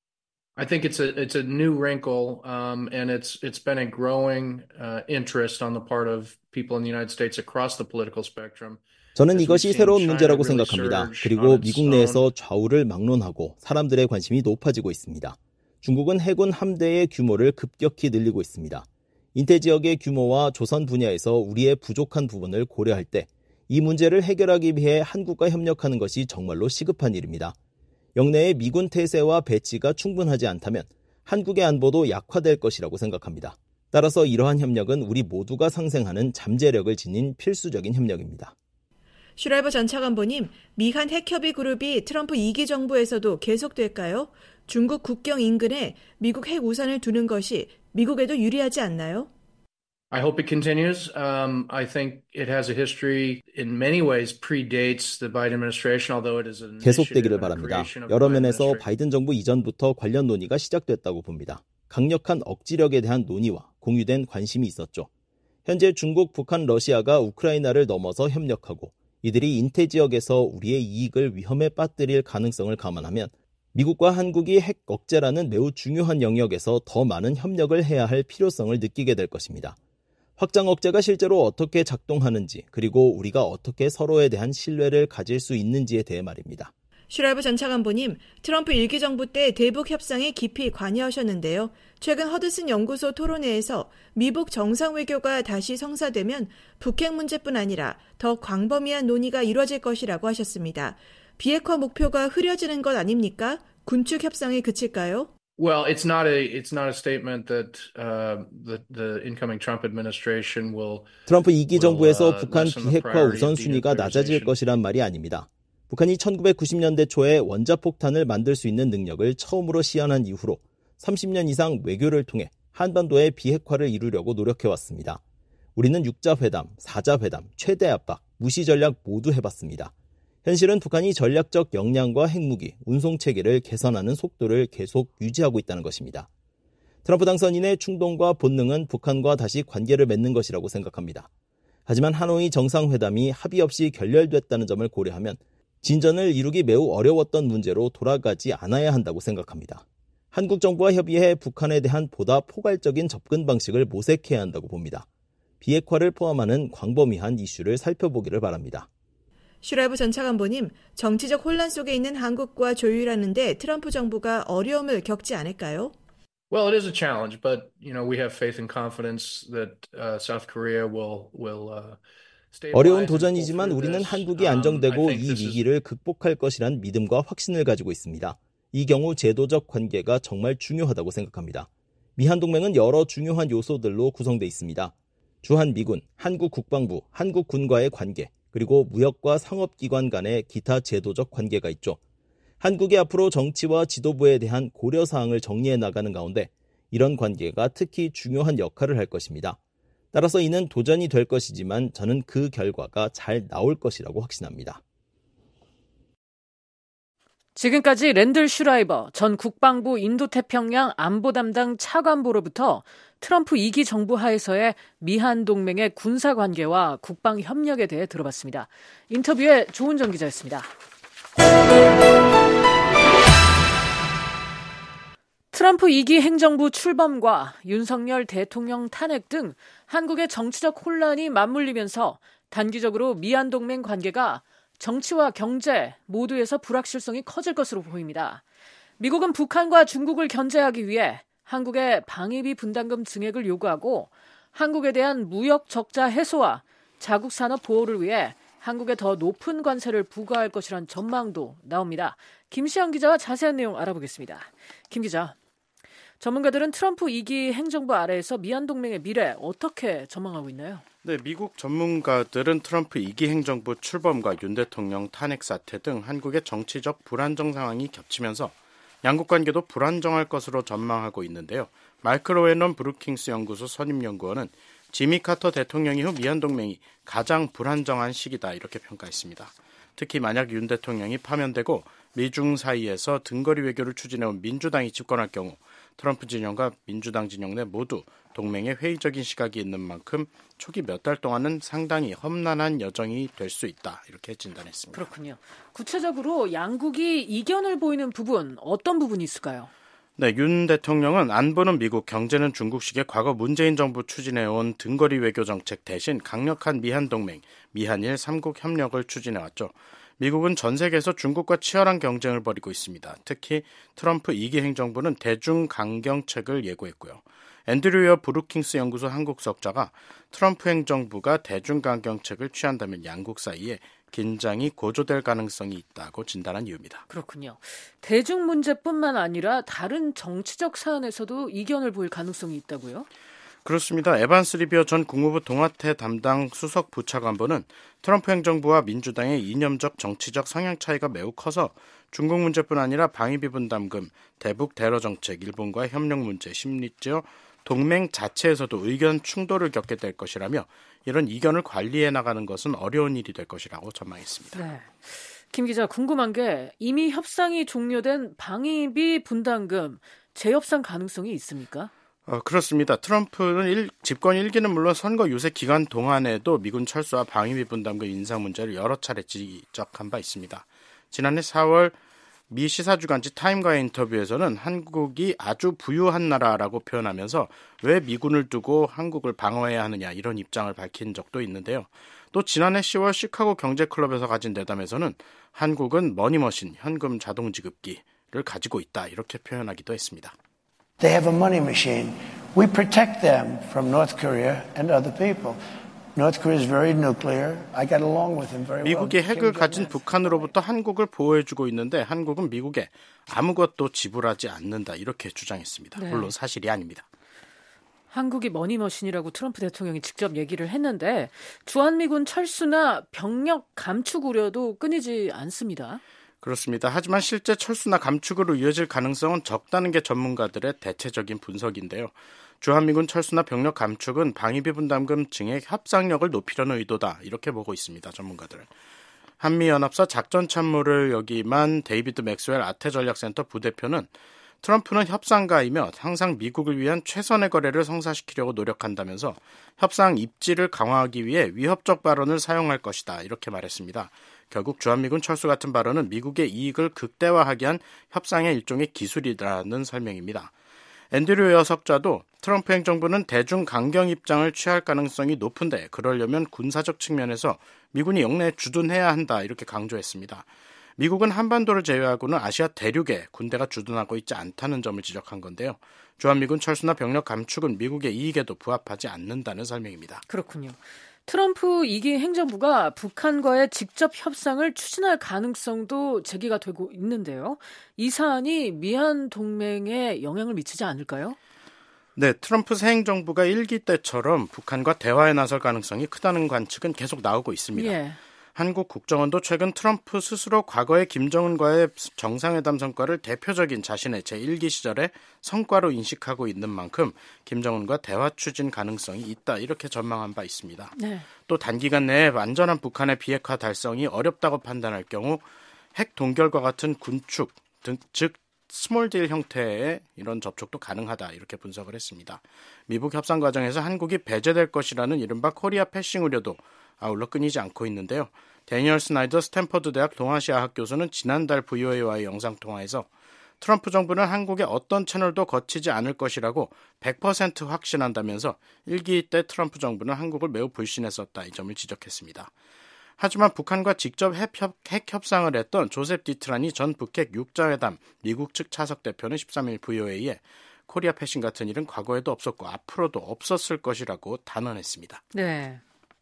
I think it's a new wrinkle, and it's been a growing interest on the part of people in the United States across the political spectrum. 저는 이것이 새로운 문제라고 생각합니다. 그리고 미국 내에서 좌우를 막론하고 사람들의 관심이 높아지고 있습니다. 중국은 해군 함대의 규모를 급격히 늘리고 있습니다. 인태 지역의 규모와 조선 분야에서 우리의 부족한 부분을 고려할 때 이 문제를 해결하기 위해 한국과 협력하는 것이 정말로 시급한 일입니다. 영내의 미군 태세와 배치가 충분하지 않다면 한국의 안보도 약화될 것이라고 생각합니다. 따라서 이러한 협력은 우리 모두가 상생하는 잠재력을 지닌 필수적인 협력입니다. 슈라이버 전 차관보님, 미한 핵협의 그룹이 트럼프 2기 정부에서도 계속될까요? 중국 국경 인근에 미국 핵 우산을 두는 것이 미국에도 유리하지 않나요? I hope it continues. I think it has a history in many ways predates the Biden administration, although it is an 계속되기를 바랍니다. 여러 면에서 바이든 정부 이전부터 관련 논의가 시작됐다고 봅니다. 강력한 억지력에 대한 논의와 공유된 관심이 있었죠. 현재 중국, 북한, 러시아가 우크라이나를 넘어서 협력하고 이들이 인태 지역에서 우리의 이익을 위험에 빠뜨릴 가능성을 감안하면 미국과 한국이 핵 억제라는 매우 중요한 영역에서 더 많은 협력을 해야 할 필요성을 느끼게 될 것입니다. 확장 억제가 실제로 어떻게 작동하는지 그리고 우리가 어떻게 서로에 대한 신뢰를 가질 수 있는지에 대해 말입니다. 슈라이버 전 차관보님, 트럼프 1기 정부 때 대북 협상에 깊이 관여하셨는데요. 최근 허드슨 연구소 토론회에서 미북 정상외교가 다시 성사되면 북핵 문제뿐 아니라 더 광범위한 논의가 이루어질 것이라고 하셨습니다. 비핵화 목표가 흐려지는 것 아닙니까? 군축 협상에 그칠까요? Well, it's not a statement that the incoming Trump administration will. 트럼프 2기 정부에서 북한 비핵화 우선순위가 낮아질 것이란 말이 아닙니다. 북한이 1990년대 초에 원자폭탄을 만들 수 있는 능력을 처음으로 시연한 이후로 30년 이상 외교를 통해 한반도의 비핵화를 이루려고 노력해왔습니다. 우리는 6자 회담, 4자 회담, 최대 압박, 무시 전략 모두 해봤습니다. 현실은 북한이 전략적 역량과 핵무기, 운송체계를 개선하는 속도를 계속 유지하고 있다는 것입니다. 트럼프 당선인의 충동과 본능은 북한과 다시 관계를 맺는 것이라고 생각합니다. 하지만 하노이 정상회담이 합의 없이 결렬됐다는 점을 고려하면 진전을 이루기 매우 어려웠던 문제로 돌아가지 않아야 한다고 생각합니다. 한국 정부와 협의해 북한에 대한 보다 포괄적인 접근 방식을 모색해야 한다고 봅니다. 비핵화를 포함하는 광범위한 이슈를 살펴보기를 바랍니다. 슈라이버 전 차관보님, 정치적 혼란 속에 있는 한국과 조율하는데 트럼프 정부가 어려움을 겪지 않을까요? Well, it is a challenge, but we have faith and confidence that South Korea will 어려운 도전이지만 우리는 한국이 안정되고 이 위기를 극복할 것이란 믿음과 확신을 가지고 있습니다. 이 경우 제도적 관계가 정말 중요하다고 생각합니다. 미한 동맹은 여러 중요한 요소들로 구성되어 있습니다. 주한미군, 한국 국방부, 한국 군과의 관계, 그리고 무역과 상업기관 간의 기타 제도적 관계가 있죠. 한국이 앞으로 정치와 지도부에 대한 고려사항을 정리해 나가는 가운데 이런 관계가 특히 중요한 역할을 할 것입니다. 따라서 이는 도전이 될 것이지만 저는 그 결과가 잘 나올 것이라고 확신합니다. 지금까지 랜들 슈라이버 전 국방부 인도태평양 안보 담당 차관보로부터 트럼프 2기 정부 하에서의 미한 동맹의 군사 관계와 국방 협력에 대해 들어봤습니다. 인터뷰에 조은정 기자였습니다. 트럼프 2기 행정부 출범과 윤석열 대통령 탄핵 등 한국의 정치적 혼란이 맞물리면서 단기적으로 미한 동맹 관계가 정치와 경제 모두에서 불확실성이 커질 것으로 보입니다. 미국은 북한과 중국을 견제하기 위해 한국의 방위비 분담금 증액을 요구하고 한국에 대한 무역 적자 해소와 자국 산업 보호를 위해 한국에 더 높은 관세를 부과할 것이란 전망도 나옵니다. 김시영 기자와 자세한 내용 알아보겠습니다. 김 기자, 전문가들은 트럼프 2기 행정부 아래에서 미한 동맹의 미래 어떻게 전망하고 있나요? 네, 미국 전문가들은 트럼프 2기 행정부 출범과 윤 대통령 탄핵 사태 등 한국의 정치적 불안정 상황이 겹치면서 양국 관계도 불안정할 것으로 전망하고 있는데요. 마이클 오웬넌 브루킹스 연구소 선임연구원은 지미 카터 대통령 이후 미한 동맹이 가장 불안정한 시기다 이렇게 평가했습니다. 특히 만약 윤 대통령이 파면되고 미중 사이에서 등거리 외교를 추진해온 민주당이 집권할 경우 트럼프 진영과 민주당 진영 내 모두 동맹에 회의적인 시각이 있는 만큼 초기 몇 달 동안은 상당히 험난한 여정이 될 수 있다 이렇게 진단했습니다. 그렇군요. 구체적으로 양국이 이견을 보이는 부분 어떤 부분이 있을까요? 네, 윤 대통령은 안보는 미국, 경제는 중국식의 과거 문재인 정부 추진해온 등거리 외교 정책 대신 강력한 미한 동맹, 미한일 3국 협력을 추진해왔죠. 미국은 전 세계에서 중국과 치열한 경쟁을 벌이고 있습니다. 특히 트럼프 2기 행정부는 대중 강경책을 예고했고요. 앤드류어 브루킹스 연구소 한국석자가 트럼프 행정부가 대중 강경책을 취한다면 양국 사이에 긴장이 고조될 가능성이 있다고 진단한 이유입니다. 그렇군요. 대중 문제뿐만 아니라 다른 정치적 사안에서도 이견을 보일 가능성이 있다고요? 그렇습니다. 에반스 리비어 전 국무부 동아태 담당 수석 부차관보는 트럼프 행정부와 민주당의 이념적 정치적 성향 차이가 매우 커서 중국 문제뿐 아니라 방위비 분담금, 대북 테러 정책, 일본과의 협력 문제, 심리적 동맹 자체에서도 의견 충돌을 겪게 될 것이라며 이런 이견을 관리해 나가는 것은 어려운 일이 될 것이라고 전망했습니다. 네. 김 기자, 궁금한 게 이미 협상이 종료된 방위비 분담금 재협상 가능성이 있습니까? 그렇습니다. 트럼프는 집권 1기는 물론 선거 유세 기간 동안에도 미군 철수와 방위비 분담금 인상 문제를 여러 차례 지적한 바 있습니다. 지난해 4월 미 시사주간지 타임과의 인터뷰에서는 한국이 아주 부유한 나라라고 표현하면서 왜 미군을 두고 한국을 방어해야 하느냐 이런 입장을 밝힌 적도 있는데요. 또 지난해 10월 시카고 경제클럽에서 가진 대담에서는 한국은 머니머신, 현금 자동 지급기를 가지고 있다 이렇게 표현하기도 했습니다. They have a money machine. We protect them from North Korea and other people. North Korea is very nuclear. I got along with him very well. 미국이 핵을 가진 북한으로부터 한국을 보호해주고 있는데 한국은 미국에 아무것도 지불하지 않는다 이렇게 주장했습니다. 네. 물론 사실이 아닙니다. 한국이 머니머신이라고 트럼프 대통령이 직접 얘기를 했는데 주한미군 철수나 병력 감축 우려도 끊이지 않습니다. 그렇습니다. 하지만 실제 철수나 감축으로 이어질 가능성은 적다는 게 전문가들의 대체적인 분석인데요. 주한미군 철수나 병력 감축은 방위비 분담금 증액 협상력을 높이려는 의도다 이렇게 보고 있습니다. 전문가들은. 한미연합사 작전참모를 역임한 데이비드 맥스웰 아태전략센터 부대표는 트럼프는 협상가이며 항상 미국을 위한 최선의 거래를 성사시키려고 노력한다면서 협상 입지를 강화하기 위해 위협적 발언을 사용할 것이다 이렇게 말했습니다. 결국 주한미군 철수 같은 발언은 미국의 이익을 극대화하기 위한 협상의 일종의 기술이라는 설명입니다. 앤드류 여석자도 트럼프 행정부는 대중 강경 입장을 취할 가능성이 높은데 그러려면 군사적 측면에서 미군이 영내에 주둔해야 한다 이렇게 강조했습니다. 미국은 한반도를 제외하고는 아시아 대륙에 군대가 주둔하고 있지 않다는 점을 지적한 건데요. 주한미군 철수나 병력 감축은 미국의 이익에도 부합하지 않는다는 설명입니다. 그렇군요. 트럼프 2기 행정부가 북한과의 직접 협상을 추진할 가능성도 제기가 되고 있는데요. 이 사안이 미한 동맹에 영향을 미치지 않을까요? 네, 트럼프 새 행정부가 1기 때처럼 북한과 대화에 나설 가능성이 크다는 관측은 계속 나오고 있습니다. 예. 한국 국정원도 최근 트럼프 스스로 과거의 김정은과의 정상회담 성과를 대표적인 자신의 제1기 시절의 성과로 인식하고 있는 만큼 김정은과 대화 추진 가능성이 있다 이렇게 전망한 바 있습니다. 네. 또 단기간 내에 완전한 북한의 비핵화 달성이 어렵다고 판단할 경우 핵 동결과 같은 군축 등 즉 스몰딜 형태의 이런 접촉도 가능하다 이렇게 분석을 했습니다. 미북 협상 과정에서 한국이 배제될 것이라는 이른바 코리아 패싱 우려도 아울러 끊이지 않고 있는데요. 데니얼 스나이더 스탠퍼드 대학 동아시아학 교수는 지난달 VOA와의 영상통화에서 트럼프 정부는 한국의 어떤 채널도 거치지 않을 것이라고 100% 확신한다면서 1기 때 트럼프 정부는 한국을 매우 불신했었다 이 점을 지적했습니다. 하지만 북한과 직접 핵 협상을 했던 조셉 디트라니 전 북핵 6자회담 미국 측 차석 대표는 13일 VOA에 코리아 패싱 같은 일은 과거에도 없었고 앞으로도 없었을 것이라고 단언했습니다. 네.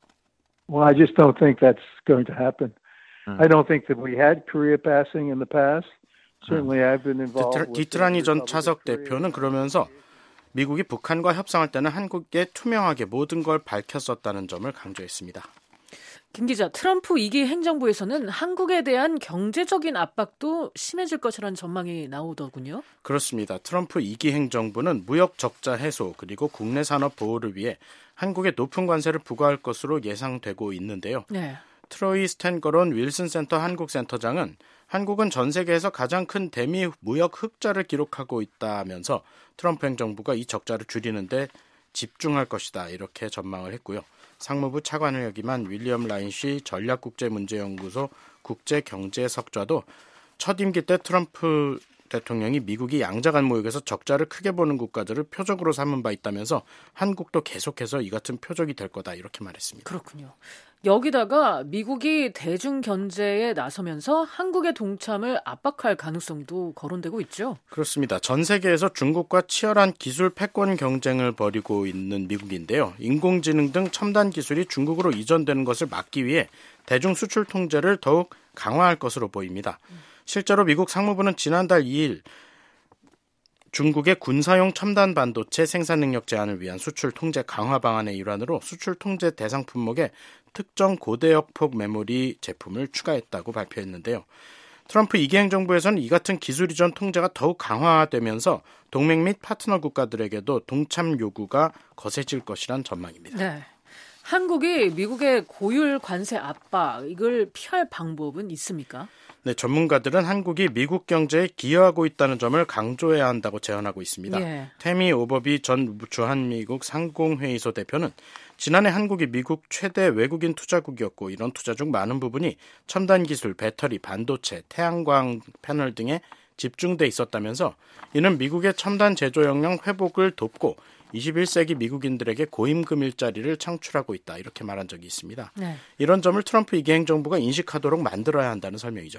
Well, I just don't think that's going to happen. I don't think that we had Korea passing in the past. Certainly I've been involved with 디트라니 전 차석 대표는 그러면서 미국이 북한과 협상할 때는 한국에 투명하게 모든 걸 밝혔었다는 점을 강조했습니다. 김 기자, 트럼프 2기 행정부에서는 한국에 대한 경제적인 압박도 심해질 것이라는 전망이 나오더군요. 그렇습니다. 트럼프 2기 행정부는 무역 적자 해소 그리고 국내 산업 보호를 위해 한국에 높은 관세를 부과할 것으로 예상되고 있는데요. 네. 트로이 스탠거론 윌슨 센터 한국센터장은 한국은 전 세계에서 가장 큰 대미 무역 흑자를 기록하고 있다면서 트럼프 행정부가 이 적자를 줄이는 데 집중할 것이다 이렇게 전망을 했고요. 상무부 차관을 역임한 윌리엄 라인시 전략국제문제연구소 국제경제석좌도 첫 임기 때 트럼프 대통령이 미국이 양자간 무역에서 적자를 크게 보는 국가들을 표적으로 삼은 바 있다면서 한국도 계속해서 이 같은 표적이 될 거다 이렇게 말했습니다. 그렇군요. 여기다가 미국이 대중 견제에 나서면서 한국의 동참을 압박할 가능성도 거론되고 있죠. 그렇습니다. 전 세계에서 중국과 치열한 기술 패권 경쟁을 벌이고 있는 미국인데요. 인공지능 등 첨단 기술이 중국으로 이전되는 것을 막기 위해 대중 수출 통제를 더욱 강화할 것으로 보입니다. 실제로 미국 상무부는 지난달 2일 중국의 군사용 첨단 반도체 생산 능력 제한을 위한 수출 통제 강화 방안의 일환으로 수출 통제 대상 품목에 특정 고대역폭 메모리 제품을 추가했다고 발표했는데요. 트럼프 2기 행정부에서는 이 같은 기술 이전 통제가 더욱 강화되면서 동맹 및 파트너 국가들에게도 동참 요구가 거세질 것이란 전망입니다. 네. 한국이 미국의 고율 관세 압박 이걸 피할 방법은 있습니까? 네, 전문가들은 한국이 미국 경제에 기여하고 있다는 점을 강조해야 한다고 제안하고 있습니다. 예. 태미 오버비 전 주한미국 상공회의소 대표는 지난해 한국이 미국 최대 외국인 투자국이었고 이런 투자 중 많은 부분이 첨단 기술, 배터리, 반도체, 태양광 패널 등에 집중돼 있었다면서 이는 미국의 첨단 제조 역량 회복을 돕고 21세기 미국인들에게 고임금 일자리를 창출하고 있다 이렇게 말한 적이 있습니다. 네. 이런 점을 트럼프 2기 행정부가 인식하도록 만들어야 한다는 설명이죠.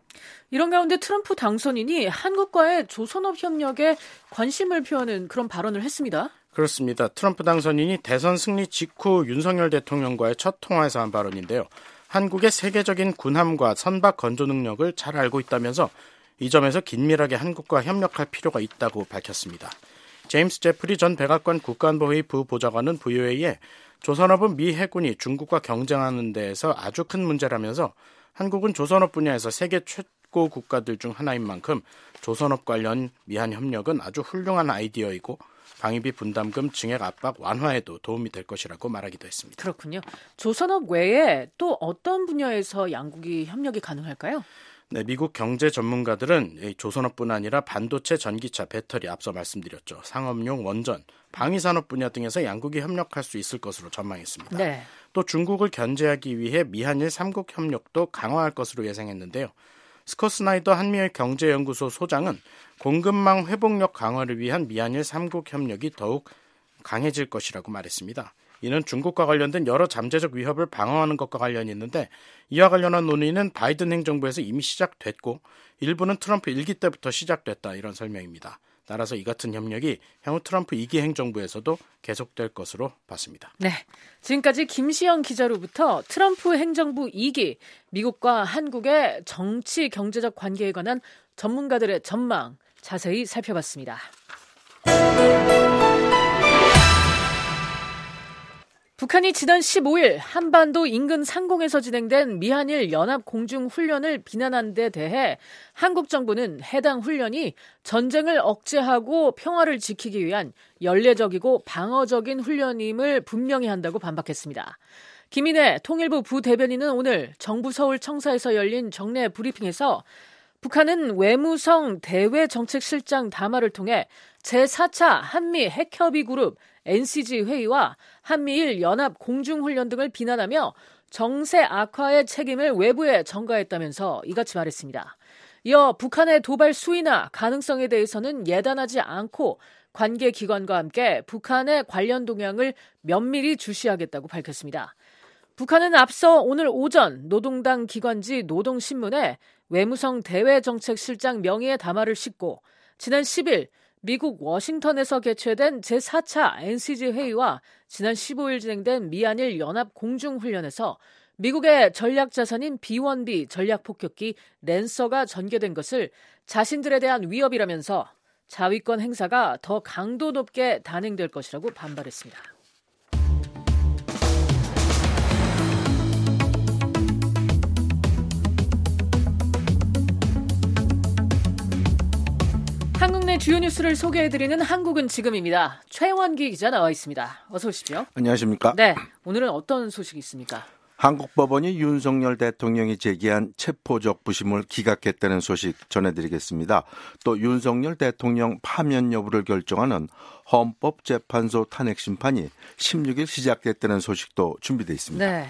이런 가운데 트럼프 당선인이 한국과의 조선업 협력에 관심을 표하는 그런 발언을 했습니다. 그렇습니다. 트럼프 당선인이 대선 승리 직후 윤석열 대통령과의 첫 통화에서 한 발언인데요. 한국의 세계적인 군함과 선박 건조 능력을 잘 알고 있다면서 이 점에서 긴밀하게 한국과 협력할 필요가 있다고 밝혔습니다. 제임스 제프리 전 백악관 국가안보회의 부보좌관은 VOA에 조선업은 미 해군이 중국과 경쟁하는 데에서 아주 큰 문제라면서 한국은 조선업 분야에서 세계 최고 국가들 중 하나인 만큼 조선업 관련 미한 협력은 아주 훌륭한 아이디어이고 방위비 분담금 증액 압박 완화에도 도움이 될 것이라고 말하기도 했습니다. 그렇군요. 조선업 외에 또 어떤 분야에서 양국이 협력이 가능할까요? 네, 미국 경제 전문가들은 조선업뿐 아니라 반도체, 전기차, 배터리 앞서 말씀드렸죠. 상업용 원전, 방위산업 분야 등에서 양국이 협력할 수 있을 것으로 전망했습니다. 네. 또 중국을 견제하기 위해 미한일 3국 협력도 강화할 것으로 예상했는데요. 스콧 스나이더 한미일 경제연구소 소장은 공급망 회복력 강화를 위한 미한일 3국 협력이 더욱 강해질 것이라고 말했습니다. 이는 중국과 관련된 여러 잠재적 위협을 방어하는 것과 관련이 있는데 이와 관련한 논의는 바이든 행정부에서 이미 시작됐고 일부는 트럼프 1기 때부터 시작됐다 이런 설명입니다. 따라서 이 같은 협력이 향후 트럼프 2기 행정부에서도 계속될 것으로 봤습니다. 네, 지금까지 김시영 기자로부터 트럼프 행정부 2기 미국과 한국의 정치 경제적 관계에 관한 전문가들의 전망 자세히 살펴봤습니다. 북한이 지난 15일 한반도 인근 상공에서 진행된 미한일 연합공중훈련을 비난한 데 대해 한국 정부는 해당 훈련이 전쟁을 억제하고 평화를 지키기 위한 연례적이고 방어적인 훈련임을 분명히 한다고 반박했습니다. 김인혜 통일부 부대변인은 오늘 정부 서울 청사에서 열린 정례 브리핑에서 북한은 외무성 대외정책실장 담화를 통해 제4차 한미 핵협의 그룹 NCG 회의와 한미일 연합 공중훈련 등을 비난하며 정세 악화의 책임을 외부에 전가했다면서 이같이 말했습니다. 이어 북한의 도발 수위나 가능성에 대해서는 예단하지 않고 관계기관과 함께 북한의 관련 동향을 면밀히 주시하겠다고 밝혔습니다. 북한은 앞서 오늘 오전 노동당 기관지 노동신문에 외무성 대외정책실장 명의의 담화를 싣고 지난 10일 미국 워싱턴에서 개최된 제4차 NCG 회의와 지난 15일 진행된 미한일 연합 공중훈련에서 미국의 전략자산인 B-1B 전략폭격기 랜서가 전개된 것을 자신들에 대한 위협이라면서 자위권 행사가 더 강도 높게 단행될 것이라고 반발했습니다. 한국 내 주요 뉴스를 소개해드리는 한국은 지금입니다. 최원기 기자 나와 있습니다. 어서 오십시오. 안녕하십니까? 네, 오늘은 어떤 소식이 있습니까? 한국 법원이 윤석열 대통령이 제기한 체포적 부심을 기각했다는 소식 전해드리겠습니다. 또 윤석열 대통령 파면 여부를 결정하는 헌법재판소 탄핵 심판이 16일 시작됐다는 소식도 준비되어 있습니다. 네.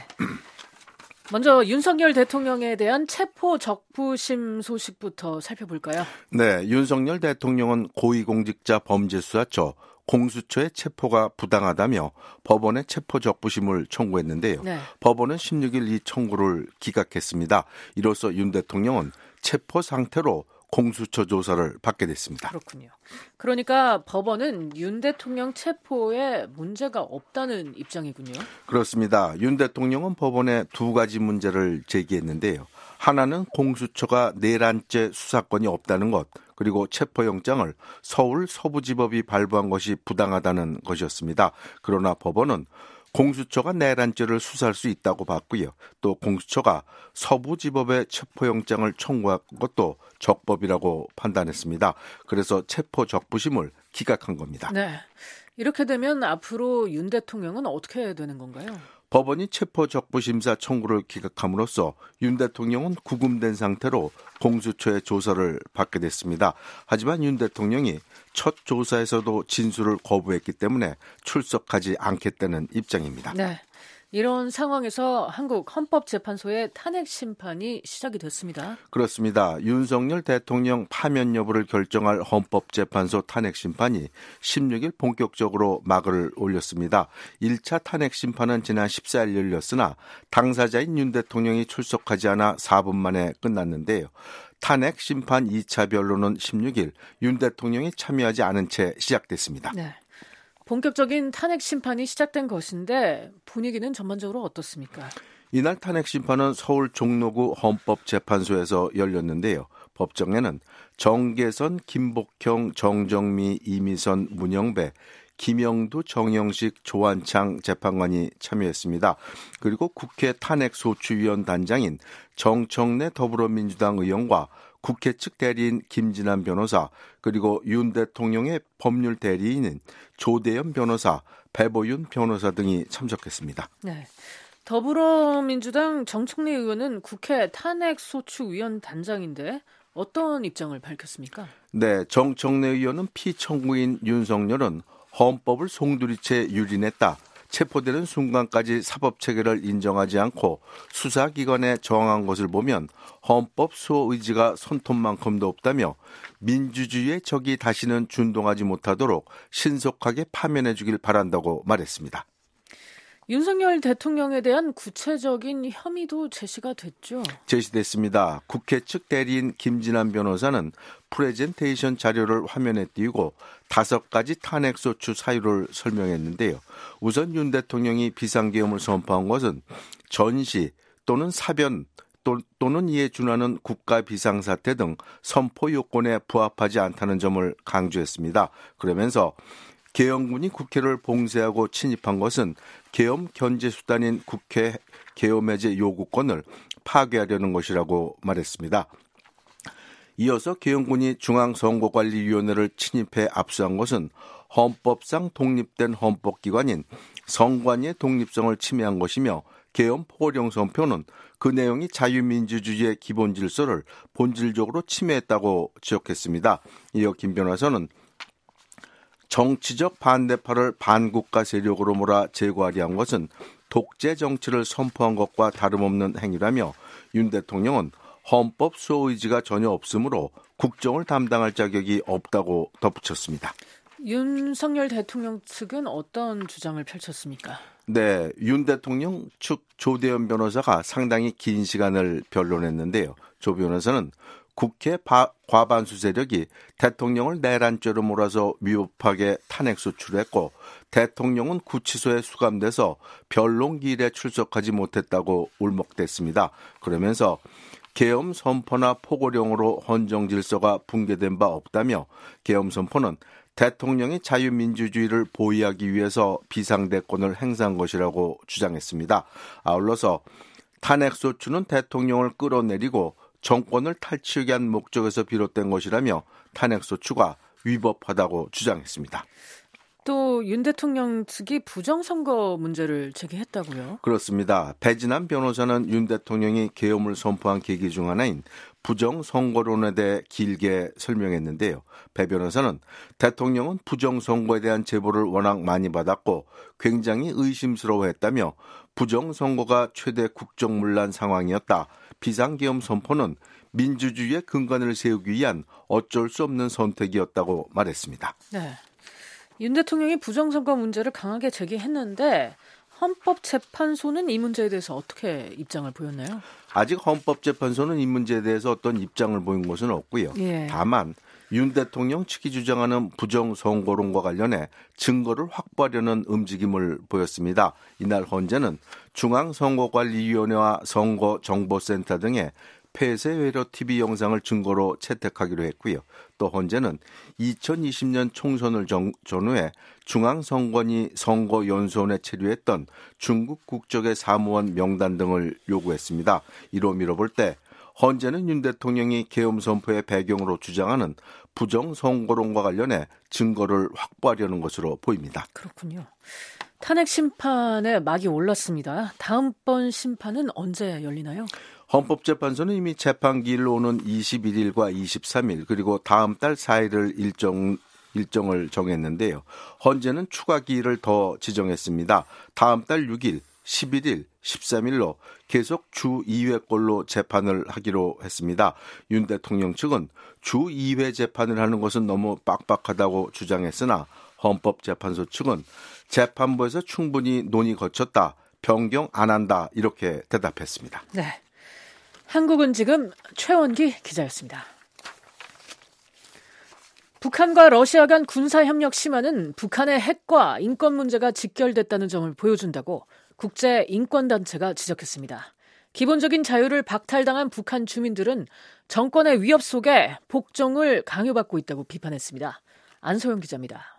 먼저 윤석열 대통령에 대한 체포 적부심 소식부터 살펴볼까요? 네, 윤석열 대통령은 고위공직자 범죄수사처 공수처의 체포가 부당하다며 법원에 체포 적부심을 청구했는데요. 네. 법원은 16일 이 청구를 기각했습니다. 이로써 윤 대통령은 체포 상태로 공수처 조사를 받게 됐습니다. 그렇군요. 그러니까 법원은 윤 대통령 체포에 문제가 없다는 입장이군요. 그렇습니다. 윤 대통령은 법원에 두 가지 문제를 제기했는데요. 하나는 공수처가 내란죄 수사권이 없다는 것, 그리고 체포영장을 서울 서부지법이 발부한 것이 부당하다는 것이었습니다. 그러나 법원은 공수처가 내란죄를 수사할 수 있다고 봤고요. 또 공수처가 서부지법에 체포영장을 청구한 것도 적법이라고 판단했습니다. 그래서 체포 적부심을 기각한 겁니다. 네, 이렇게 되면 앞으로 윤 대통령은 어떻게 되는 건가요? 법원이 체포 적부심사 청구를 기각함으로써 윤 대통령은 구금된 상태로 공수처의 조사를 받게 됐습니다. 하지만 윤 대통령이 첫 조사에서도 진술을 거부했기 때문에 출석하지 않겠다는 입장입니다. 네, 이런 상황에서 한국 헌법재판소의 탄핵 심판이 시작이 됐습니다. 그렇습니다. 윤석열 대통령 파면 여부를 결정할 헌법재판소 탄핵 심판이 16일 본격적으로 막을 올렸습니다. 1차 탄핵 심판은 지난 14일 열렸으나 당사자인 윤 대통령이 출석하지 않아 4분 만에 끝났는데요. 탄핵 심판 2차 변론은 16일 윤 대통령이 참여하지 않은 채 시작됐습니다. 네. 본격적인 탄핵 심판이 시작된 것인데 분위기는 전반적으로 어떻습니까? 이날 탄핵 심판은 서울 종로구 헌법재판소에서 열렸는데요. 법정에는 정계선, 김복형, 정정미, 이미선, 문영배, 김영두, 정영식, 조한창 재판관이 참여했습니다. 그리고 국회 탄핵소추위원 단장인 정청래 더불어민주당 의원과 국회 측 대리인 김진환 변호사, 그리고 윤 대통령의 법률 대리인인 조대현 변호사, 배보윤 변호사 등이 참석했습니다. 네, 더불어민주당 정청래 의원은 국회 탄핵소추위원 단장인데 어떤 입장을 밝혔습니까? 네, 정청래 의원은 피청구인 윤석열은 헌법을 송두리째 유린했다. 체포되는 순간까지 사법체계를 인정하지 않고 수사기관에 저항한 것을 보면 헌법 수호 의지가 손톱만큼도 없다며 민주주의의 적이 다시는 준동하지 못하도록 신속하게 파면해 주길 바란다고 말했습니다. 윤석열 대통령에 대한 구체적인 혐의도 제시가 됐죠. 제시됐습니다. 국회 측 대리인 김진환 변호사는 프레젠테이션 자료를 화면에 띄우고 5가지 탄핵소추 사유를 설명했는데요. 우선 윤 대통령이 비상계엄을 선포한 것은 전시 또는 사변 또는 이에 준하는 국가 비상사태 등 선포 요건에 부합하지 않다는 점을 강조했습니다. 그러면서 계엄군이 국회를 봉쇄하고 침입한 것은 계엄 견제 수단인 국회 계엄 해제 요구권을 파괴하려는 것이라고 말했습니다. 이어서 계엄군이 중앙선거관리위원회를 침입해 압수한 것은 헌법상 독립된 헌법기관인 선관위의 독립성을 침해한 것이며 계엄 포고령 선포는 그 내용이 자유민주주의의 기본 질서를 본질적으로 침해했다고 지적했습니다. 이어 김 변호사는 정치적 반대파를 반국가 세력으로 몰아 제거하려 한 것은 독재 정치를 선포한 것과 다름없는 행위라며 윤 대통령은 헌법 수호 의지가 전혀 없으므로 국정을 담당할 자격이 없다고 덧붙였습니다. 윤석열 대통령 측은 어떤 주장을 펼쳤습니까? 네, 윤 대통령 측 조대현 변호사가 상당히 긴 시간을 변론했는데요. 조 변호사는 국회 과반수 세력이 대통령을 내란죄로 몰아서 위법하게 탄핵 소추했고 대통령은 구치소에 수감돼서 변론 기일에 출석하지 못했다고 울먹댔습니다. 그러면서 계엄 선포나 포고령으로 헌정 질서가 붕괴된 바 없다며 계엄 선포는 대통령이 자유민주주의를 보위하기 위해서 비상대권을 행사한 것이라고 주장했습니다. 아울러서 탄핵소추는 대통령을 끌어내리고 정권을 탈취하기 위한 목적에서 비롯된 것이라며 탄핵소추가 위법하다고 주장했습니다. 또 윤 대통령 측이 부정선거 문제를 제기했다고요? 그렇습니다. 배진남 변호사는 윤 대통령이 계엄을 선포한 계기 중 하나인 부정선거론에 대해 길게 설명했는데요. 배 변호사는 대통령은 부정선거에 대한 제보를 워낙 많이 받았고 굉장히 의심스러워했다며 부정선거가 최대 국정문란 상황이었다. 비상계엄 선포는 민주주의의 근간을 세우기 위한 어쩔 수 없는 선택이었다고 말했습니다. 네. 윤 대통령이 부정선거 문제를 강하게 제기했는데 헌법재판소는 이 문제에 대해서 어떻게 입장을 보였나요? 아직 헌법재판소는 이 문제에 대해서 어떤 입장을 보인 것은 없고요. 예. 다만 윤 대통령 측이 주장하는 부정선거론과 관련해 증거를 확보하려는 움직임을 보였습니다. 이날 헌재는 중앙선거관리위원회와 선거정보센터 등의 폐쇄회로 TV 영상을 증거로 채택하기로 했고요. 또 헌재는 2020년 총선을 전후해 중앙선관위 선거연수원에 체류했던 중국 국적의 사무원 명단 등을 요구했습니다. 이로 미뤄볼 때 헌재는 윤 대통령이 계엄 선포의 배경으로 주장하는 부정선거론과 관련해 증거를 확보하려는 것으로 보입니다. 그렇군요. 탄핵 심판에 막이 올랐습니다. 다음번 심판은 언제 열리나요? 헌법재판소는 이미 재판기일 오는 21일과 23일 그리고 다음 달 4일을 일정을 정했는데요. 헌재는 추가 기일을 더 지정했습니다. 다음 달 6일, 11일, 13일로 계속 주 2회꼴로 재판을 하기로 했습니다. 윤 대통령 측은 주 2회 재판을 하는 것은 너무 빡빡하다고 주장했으나 헌법재판소 측은 재판부에서 충분히 논의 거쳤다. 변경 안 한다. 이렇게 대답했습니다. 네. 한국은 지금 최원기 기자였습니다. 북한과 러시아 간 군사협력 심화는 북한의 핵과 인권 문제가 직결됐다는 점을 보여준다고 국제인권단체가 지적했습니다. 기본적인 자유를 박탈당한 북한 주민들은 정권의 위협 속에 복종을 강요받고 있다고 비판했습니다. 안소영 기자입니다.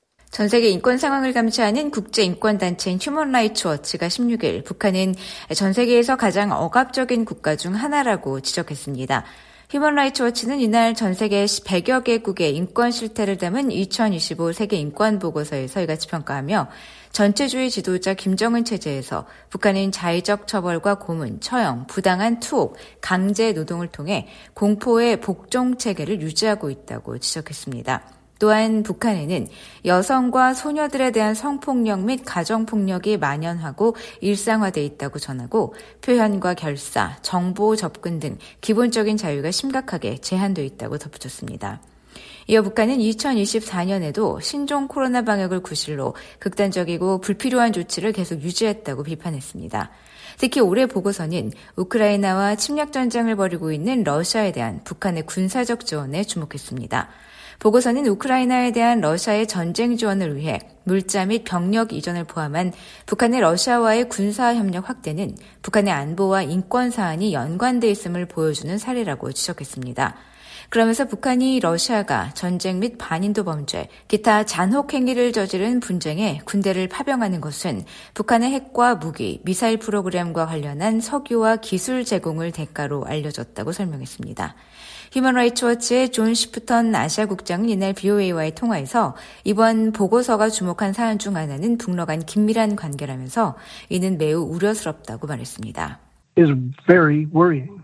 전 세계 인권 상황을 감시하는 국제인권단체인 휴먼 라이츠 워치가 16일 북한은 전 세계에서 가장 억압적인 국가 중 하나라고 지적했습니다. 휴먼 라이츠 워치는 이날 전 세계 100여 개국의 인권 실태를 담은 2025 세계 인권 보고서에서 이같이 평가하며 전체주의 지도자 김정은 체제에서 북한은 자의적 처벌과 고문, 처형, 부당한 투옥, 강제 노동을 통해 공포의 복종 체계를 유지하고 있다고 지적했습니다. 또한 북한에는 여성과 소녀들에 대한 성폭력 및 가정폭력이 만연하고 일상화돼 있다고 전하고 표현과 결사, 정보 접근 등 기본적인 자유가 심각하게 제한돼 있다고 덧붙였습니다. 이어 북한은 2024년에도 신종 코로나 방역을 구실로 극단적이고 불필요한 조치를 계속 유지했다고 비판했습니다. 특히 올해 보고서는 우크라이나와 침략 전쟁을 벌이고 있는 러시아에 대한 북한의 군사적 지원에 주목했습니다. 보고서는 우크라이나에 대한 러시아의 전쟁 지원을 위해 물자 및 병력 이전을 포함한 북한의 러시아와의 군사협력 확대는 북한의 안보와 인권 사안이 연관돼 있음을 보여주는 사례라고 지적했습니다. 그러면서 북한이 러시아가 전쟁 및 반인도 범죄, 기타 잔혹 행위를 저지른 분쟁에 군대를 파병하는 것은 북한의 핵과 무기, 미사일 프로그램과 관련한 석유와 기술 제공을 대가로 알려졌다고 설명했습니다. 휴먼 라이츠 워치의 존 시프턴 아시아 국장은 이날 BOA와의 통화에서 이번 보고서가 주목한 사안 중 하나는 북러 간 긴밀한 관계라면서 이는 매우 우려스럽다고 말했습니다. Is very worrying.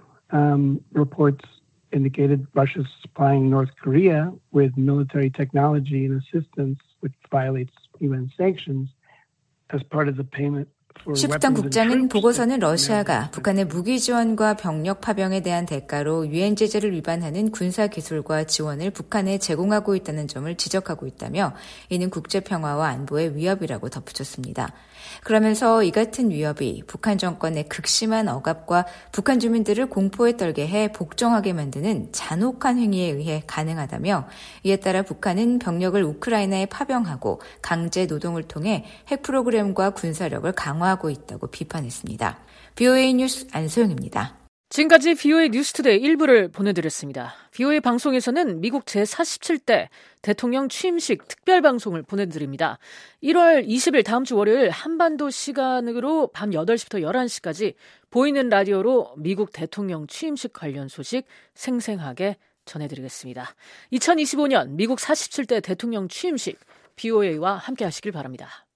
Reports indicated Russia supplying North Korea with military technology and assistance which violates UN sanctions as part of the payment. 시프턴 국장은 보고서는 러시아가 북한의 무기 지원과 병력 파병에 대한 대가로 유엔 제재를 위반하는 군사 기술과 지원을 북한에 제공하고 있다는 점을 지적하고 있다며 이는 국제 평화와 안보의 위협이라고 덧붙였습니다. 그러면서 이 같은 위협이 북한 정권의 극심한 억압과 북한 주민들을 공포에 떨게 해 복종하게 만드는 잔혹한 행위에 의해 가능하다며 이에 따라 북한은 병력을 우크라이나에 파병하고 강제 노동을 통해 핵 프로그램과 군사력을 강화하고 있다고 비판했습니다. BOA 뉴스 안소영입니다. 지금까지 VOA 뉴스투데이 1부를 보내드렸습니다. VOA 방송에서는 미국 제47대 대통령 취임식 특별방송을 보내드립니다. 1월 20일 다음 주 월요일 한반도 시간으로 밤 8시부터 11시까지 보이는 라디오로 미국 대통령 취임식 관련 소식 생생하게 전해드리겠습니다. 2025년 미국 47대 대통령 취임식 BOA와 함께 하시길 바랍니다.